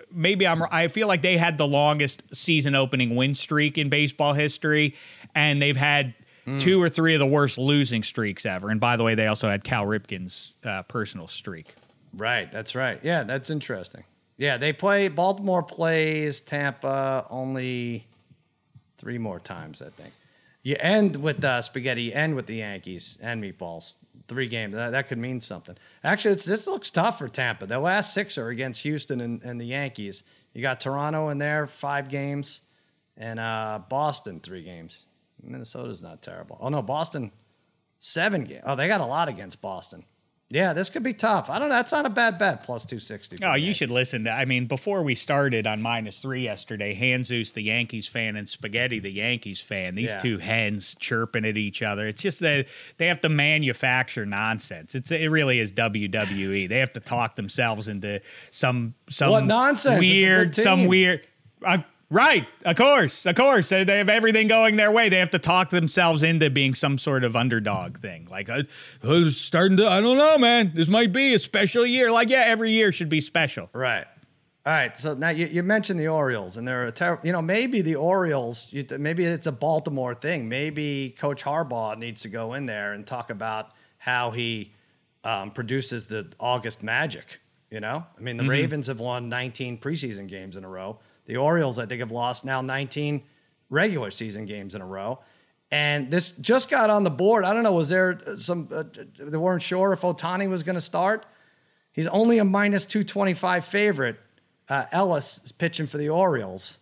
I feel like they had the longest season opening win streak in baseball history, and they've had 2 or 3 of the worst losing streaks ever. And by the way, they also had Cal Ripken's personal streak. Right, that's right. Yeah, that's interesting. Yeah, Baltimore plays Tampa only 3 more times, I think. You end with spaghetti, you end with the Yankees and meatballs. 3 games. That could mean something. Actually, this looks tough for Tampa. Their last 6 are against Houston and the Yankees. You got Toronto in there, 5 games, and Boston, 3 games. Minnesota's not terrible. Oh, no, Boston, 7 games. Oh, they got a lot against Boston. Yeah, this could be tough. I don't know. That's not a bad bet, plus 260. Oh, you should listen to, I mean, before we started on -3 yesterday, Hanzus, the Yankees fan, and Spaghetti, the Yankees fan, these 2 hens chirping at each other. It's just that they have to manufacture nonsense. It really is WWE. They have to talk themselves into some what nonsense? weird. Right, of course. They have everything going their way. They have to talk themselves into being some sort of underdog thing. Like, I don't know, man. This might be a special year. Like, yeah, every year should be special. Right. All right. So now you mentioned the Orioles, and they're maybe the Orioles, maybe it's a Baltimore thing. Maybe Coach Harbaugh needs to go in there and talk about how he produces the August magic. I mean, the Ravens have won 19 preseason games in a row. The Orioles, I think, have lost now 19 regular season games in a row. And this just got on the board. I don't know, was there some they weren't sure if Ohtani was going to start? He's only a minus 225 favorite. Ellis is pitching for the Orioles.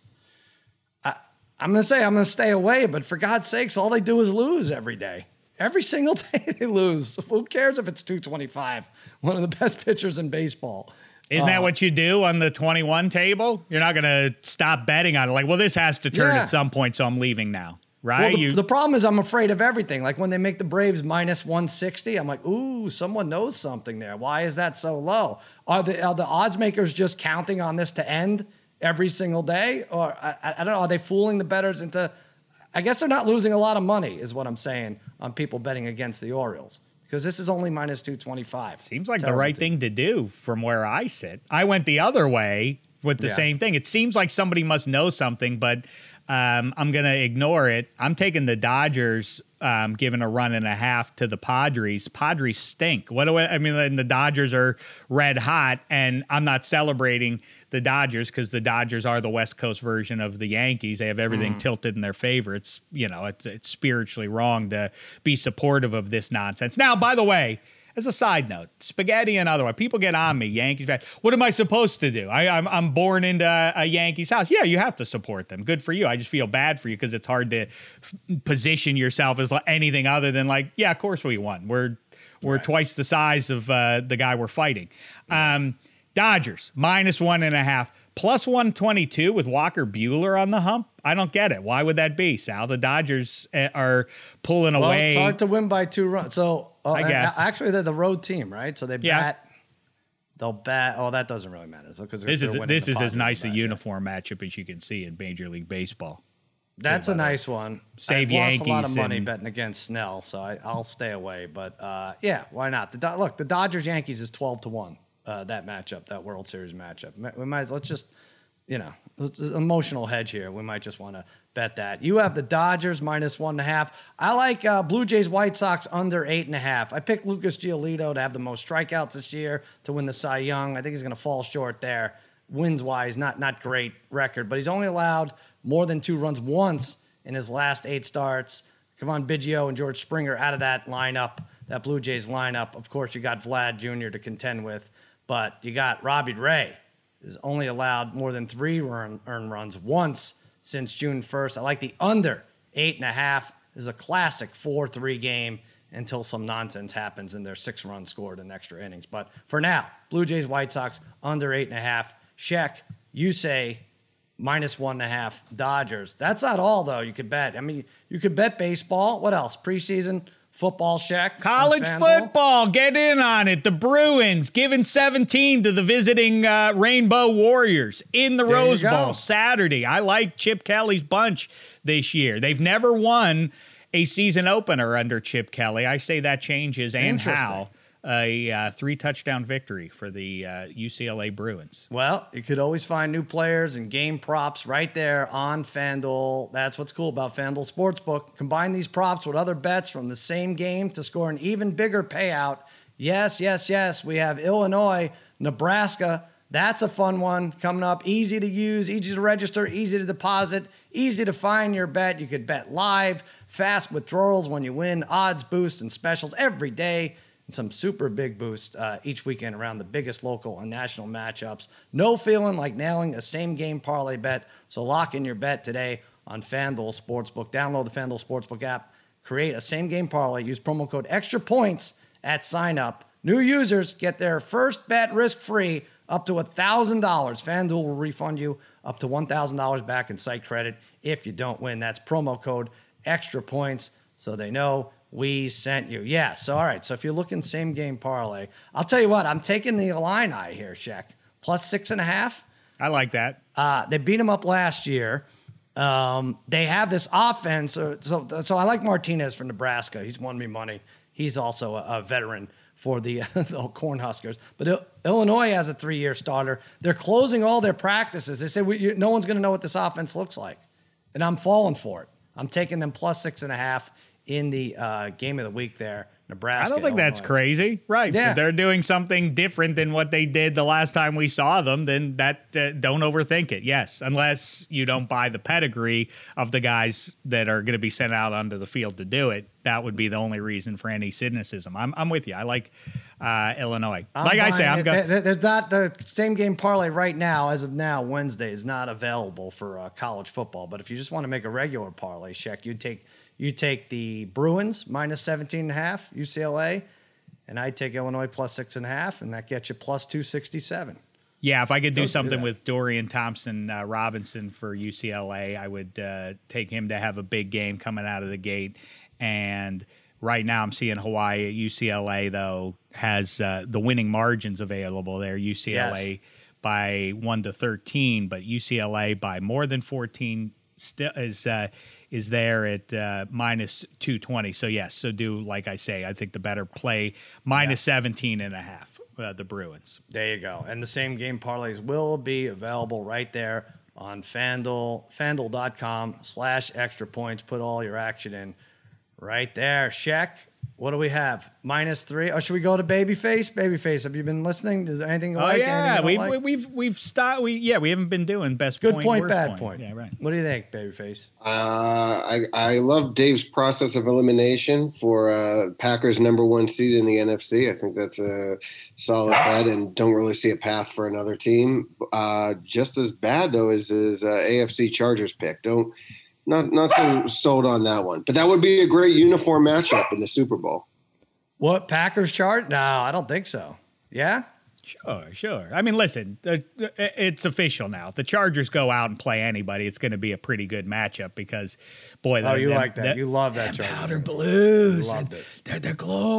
I'm going to stay away, but for God's sakes, all they do is lose every day. Every single day they lose. Who cares if it's 225? One of the best pitchers in baseball. Isn't that what you do on the 21 table? You're not going to stop betting on it. Like, well, this has to turn at some point, so I'm leaving now, right? Well, the problem is I'm afraid of everything. Like when they make the Braves minus 160, I'm like, ooh, someone knows something there. Why is that so low? Are the odds makers just counting on this to end every single day? Or I don't know. Are they fooling the bettors into – I guess they're not losing a lot of money is what I'm saying on people betting against the Orioles. Because this is only minus 225. Seems like the right thing to do from where I sit. I went the other way with the same thing. It seems like somebody must know something, but I'm going to ignore it. I'm taking the Dodgers, giving a 1.5 to the Padres. Padres stink. The Dodgers are red hot, and I'm not celebrating the Dodgers because the Dodgers are the West Coast version of the Yankees. They have everything tilted in their favor. It's spiritually wrong to be supportive of this nonsense. Now, by the way, as a side note, Spaghetti and otherwise, people get on me, Yankees fans. What am I supposed to do? I'm born into a Yankees house. Yeah, you have to support them. Good for you. I just feel bad for you because it's hard to position yourself as anything other than like, yeah, of course we won. We're twice the size of the guy we're fighting. Dodgers, minus 1.5, plus 122 with Walker Buehler on the hump. I don't get it. Why would that be, Sal? The Dodgers are pulling away. It's hard to win by 2 runs. So I guess. Actually, they're the road team, right? So they bat. They'll bat. Oh, that doesn't really matter. This is as nice a uniform matchup as you can see in Major League Baseball. That's a nice one. Save I've lost a lot of Yankees money and- betting against Snell, so I'll stay away. But yeah, why not? Look, the Dodgers Yankees is 12-1. That matchup, that World Series matchup. We might let's just, it's an emotional hedge here. We might just want to bet that. You have the Dodgers -1.5. I like Blue Jays White Sox under 8.5. I picked Lucas Giolito to have the most strikeouts this year to win the Cy Young. I think he's going to fall short there. Wins wise, not great record, but he's only allowed more than 2 runs once in his last 8 starts. Kevon Biggio and George Springer out of that lineup, that Blue Jays lineup. Of course, you got Vlad Jr. to contend with, but you got Robbie Ray, who's only allowed more than 3 earned runs once since June 1st. I like the under 8.5. This is a classic 4-3 game until some nonsense happens and there's 6 runs scored in extra innings. But for now, Blue Jays White Sox under 8.5. Sheck, you say -1.5 Dodgers. That's not all, though, you could bet. I mean, you could bet baseball. What else? Preseason football, Sheck. College football, get in on it. The Bruins giving 17 to the visiting Rainbow Warriors in the Rose Bowl Saturday. I like Chip Kelly's bunch this year. They've never won a season opener under Chip Kelly. I say that changes, and how. A 3-touchdown victory for the UCLA Bruins. Well, you could always find new players and game props right there on FanDuel. That's what's cool about FanDuel Sportsbook. Combine these props with other bets from the same game to score an even bigger payout. Yes, yes, yes. We have Illinois, Nebraska. That's a fun one coming up. Easy to use, easy to register, easy to deposit, easy to find your bet. You could bet live, fast withdrawals when you win, odds boosts and specials every day. And some super big boosts each weekend around the biggest local and national matchups. No feeling like nailing a same-game parlay bet, so lock in your bet today on FanDuel Sportsbook. Download the FanDuel Sportsbook app, create a same-game parlay, use promo code Extra Points at sign-up. New users get their first bet risk-free up to $1,000. FanDuel will refund you up to $1,000 back in site credit if you don't win. That's promo code Extra Points, so they know we sent you. Yes. All right. So if you're looking same game parlay, I'll tell you what, I'm taking the Illini here, Sheck. +6.5. I like that. They beat them up last year. They have this offense. So I like Martinez from Nebraska. He's won me money. He's also a veteran for the Cornhuskers. But Illinois has a 3-year starter. They're closing all their practices. They say no one's going to know what this offense looks like. And I'm falling for it. I'm taking them +6.5 in the game of the week there, Nebraska. I don't think that's crazy. Right. Yeah. If they're doing something different than what they did the last time we saw them, then that don't overthink it. Yes, unless you don't buy the pedigree of the guys that are going to be sent out onto the field to do it. That would be the only reason for any cynicism. I'm with you. I like Illinois. I'm going. There's not the same game parlay right now. As of now, Wednesday is not available for college football. But if you just want to make a regular parlay, Sheck, you take the Bruins -17.5 UCLA, and I take Illinois +6.5, and that gets you +267. Yeah, if I could do something with Dorian Thompson Robinson for UCLA, I would take him to have a big game coming out of the gate. And right now I'm seeing Hawaii at UCLA, though, has the winning margins available there. UCLA by 1-13, but UCLA by more than 14 is there at -220. So yes, so do like I say. I think the better play -17.5. The Bruins. There you go. And the same game parlays will be available right there on FanDuel. FanDuel.com/extra points. Put all your action in right there. Sheck, what do we have? -3. Oh, should we go to Babyface? Babyface, have you been listening? Is there anything you like? Yeah, we've stopped. We haven't been doing best good point, point, worst bad point. point. Yeah, right. What do you think, Babyface? I love Dave's process of elimination for Packers #1 seed in the NFC. I think that's a solid bet, and don't really see a path for another team. Just as bad though is his AFC Chargers pick. Not so sold on that one, but that would be a great uniform matchup in the Super Bowl. What, Packers chart? No, I don't think so. Yeah? Sure. I mean, listen, it's official now. The Chargers go out and play anybody. It's going to be a pretty good matchup because, boy, you like that. You love that Chargers. Powder Blues. Loved it. They're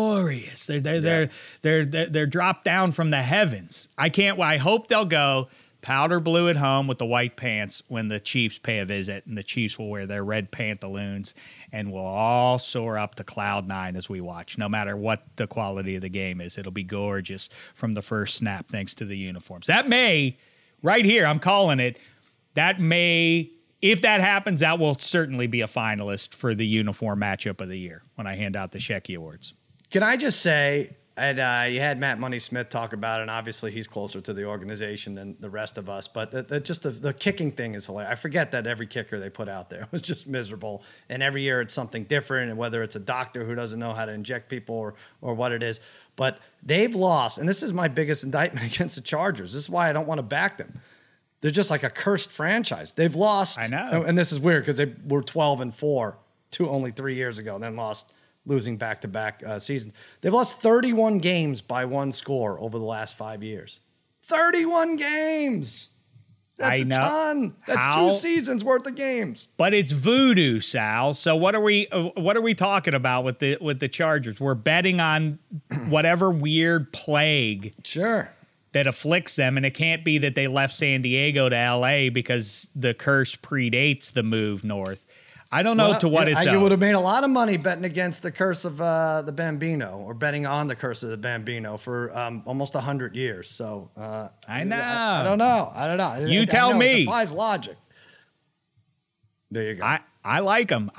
glorious. They're dropped down from the heavens. I hope they'll go powder blue at home with the white pants when the Chiefs pay a visit, and the Chiefs will wear their red pantaloons, and we'll all soar up to cloud nine as we watch, no matter what the quality of the game is. It'll be gorgeous from the first snap thanks to the uniforms. That may, right here, I'm calling it, that may, if that happens, that will certainly be a finalist for the uniform matchup of the year when I hand out the Shecky Awards. Can I just say, and you had Matt Money Smith talk about it, and obviously he's closer to the organization than the rest of us, but the kicking thing is hilarious. I forget that every kicker they put out there was just miserable, and every year it's something different, and whether it's a doctor who doesn't know how to inject people or what it is. But they've lost, and this is my biggest indictment against the Chargers. This is why I don't want to back them. They're just like a cursed franchise. They've lost. I know. And this is weird because they were 12-4 only 3 years ago, and then losing back-to-back seasons. They've lost 31 games by one score over the last 5 years. 31 games. That's a ton. That's 2 seasons worth of games. But it's voodoo, Sal. So what are we talking about with the Chargers? We're betting on whatever weird plague. Sure. That afflicts them, and it can't be that they left San Diego to L.A. because the curse predates the move north. I don't know to what it's You would have made a lot of money betting against the curse of the Bambino, or betting on the curse of the Bambino for almost 100 years. So I know. I don't know. You tell me. It defies logic. There you go. I like them.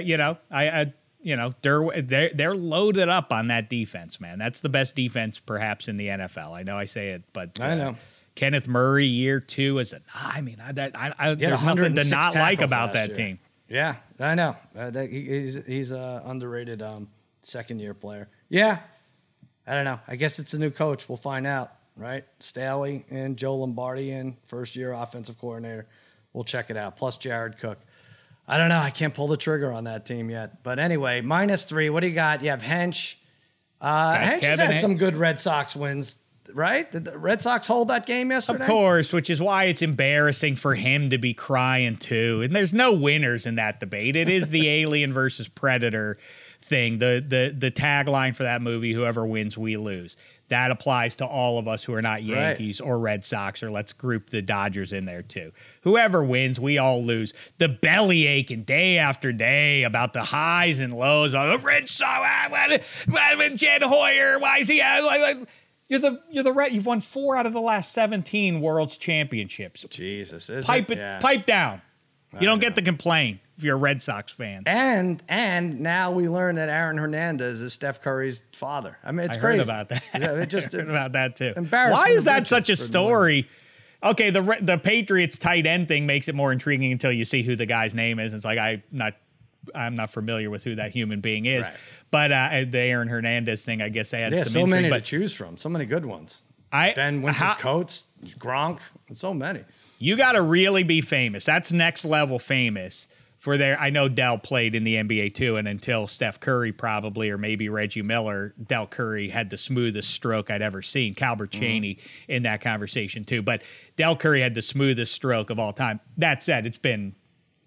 They're loaded up on that defense, man. That's the best defense perhaps in the NFL. I know I say it, but I know. Kenneth Murray, year 2 is there's nothing to not like about that team. Yeah, I know. He's a underrated second-year player. Yeah, I don't know. I guess it's a new coach. We'll find out, right? Staley and Joe Lombardi in first-year offensive coordinator. We'll check it out. Plus Jared Cook. I don't know. I can't pull the trigger on that team yet. But anyway, -3. What do you got? You have Hench. Hench has had some good Red Sox wins, right? Did the Red Sox hold that game yesterday? Of course, which is why it's embarrassing for him to be crying too. And there's no winners in that debate. It is the Alien versus Predator thing. The tagline for that movie, whoever wins, we lose. That applies to all of us who are not Yankees or Red Sox, or let's group the Dodgers in there too. Whoever wins, we all lose. The belly aching day after day about the highs and lows. The Red Sox, Jed Hoyer, why is he You're the Red. You've won 4 out of the last 17 World's Championships. Jesus, pipe down. You don't get to complain if you're a Red Sox fan. And now we learn that Aaron Hernandez is Steph Curry's father. I mean, it's crazy. Heard about that. I heard about that too. Embarrassing. Why is that such a story? Okay, the Patriots tight end thing makes it more intriguing until you see who the guy's name is. It's like I'm not familiar with who that human being is. Right. But the Aaron Hernandez thing, I guess they had some so many to choose from. So many good ones. Ben Coates, Gronk, and so many. You got to really be famous. That's next level famous for their. I know Dell played in the NBA too, and until Steph Curry probably, or maybe Reggie Miller, Dell Curry had the smoothest stroke I'd ever seen. Calbert Cheaney in that conversation too. But Dell Curry had the smoothest stroke of all time. That said, it's been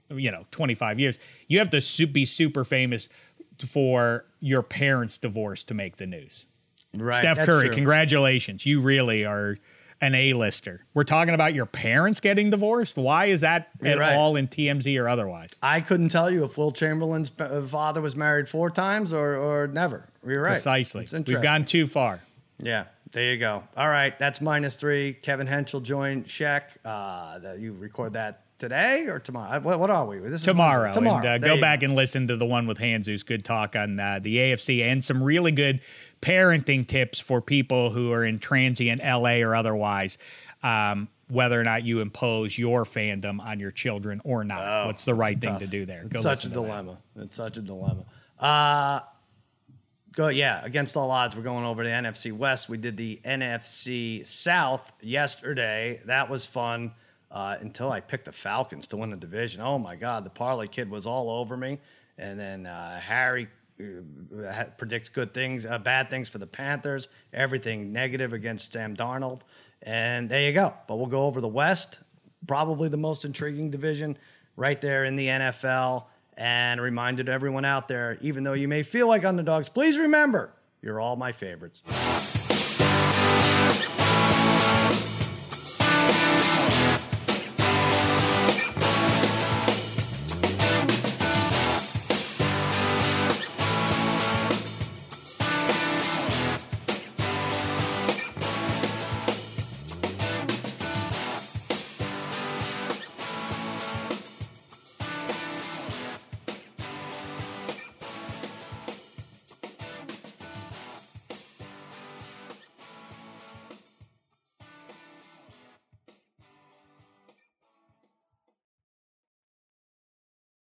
25 years. You have to be super famous for your parents' divorce to make the news. Right. Steph Curry, congratulations. You really are an A-lister. We're talking about your parents getting divorced? Why is that all in TMZ or otherwise? I couldn't tell you if Will Chamberlain's father was married 4 times or never. You're right. Precisely. We've gone too far. Yeah, there you go. All right, that's -3. Kevin Henschel joined Shaq. You record that today or tomorrow? What are we? This is tomorrow. And go back and listen to the one with Hanzus. Good talk on the AFC and some really good parenting tips for people who are in transient LA or otherwise, whether or not you impose your fandom on your children or not. What's the right thing to do there? It's such a dilemma. It's such a dilemma. Against all odds, we're going over to NFC West. We did the NFC South yesterday. That was fun. Until I picked the Falcons to win the division. Oh, my God. The parlay kid was all over me. And then Harry predicts bad things for the Panthers, everything negative against Sam Darnold. And there you go. But we'll go over the West, probably the most intriguing division right there in the NFL. And a reminder to everyone out there, even though you may feel like underdogs, please remember, you're all my favorites.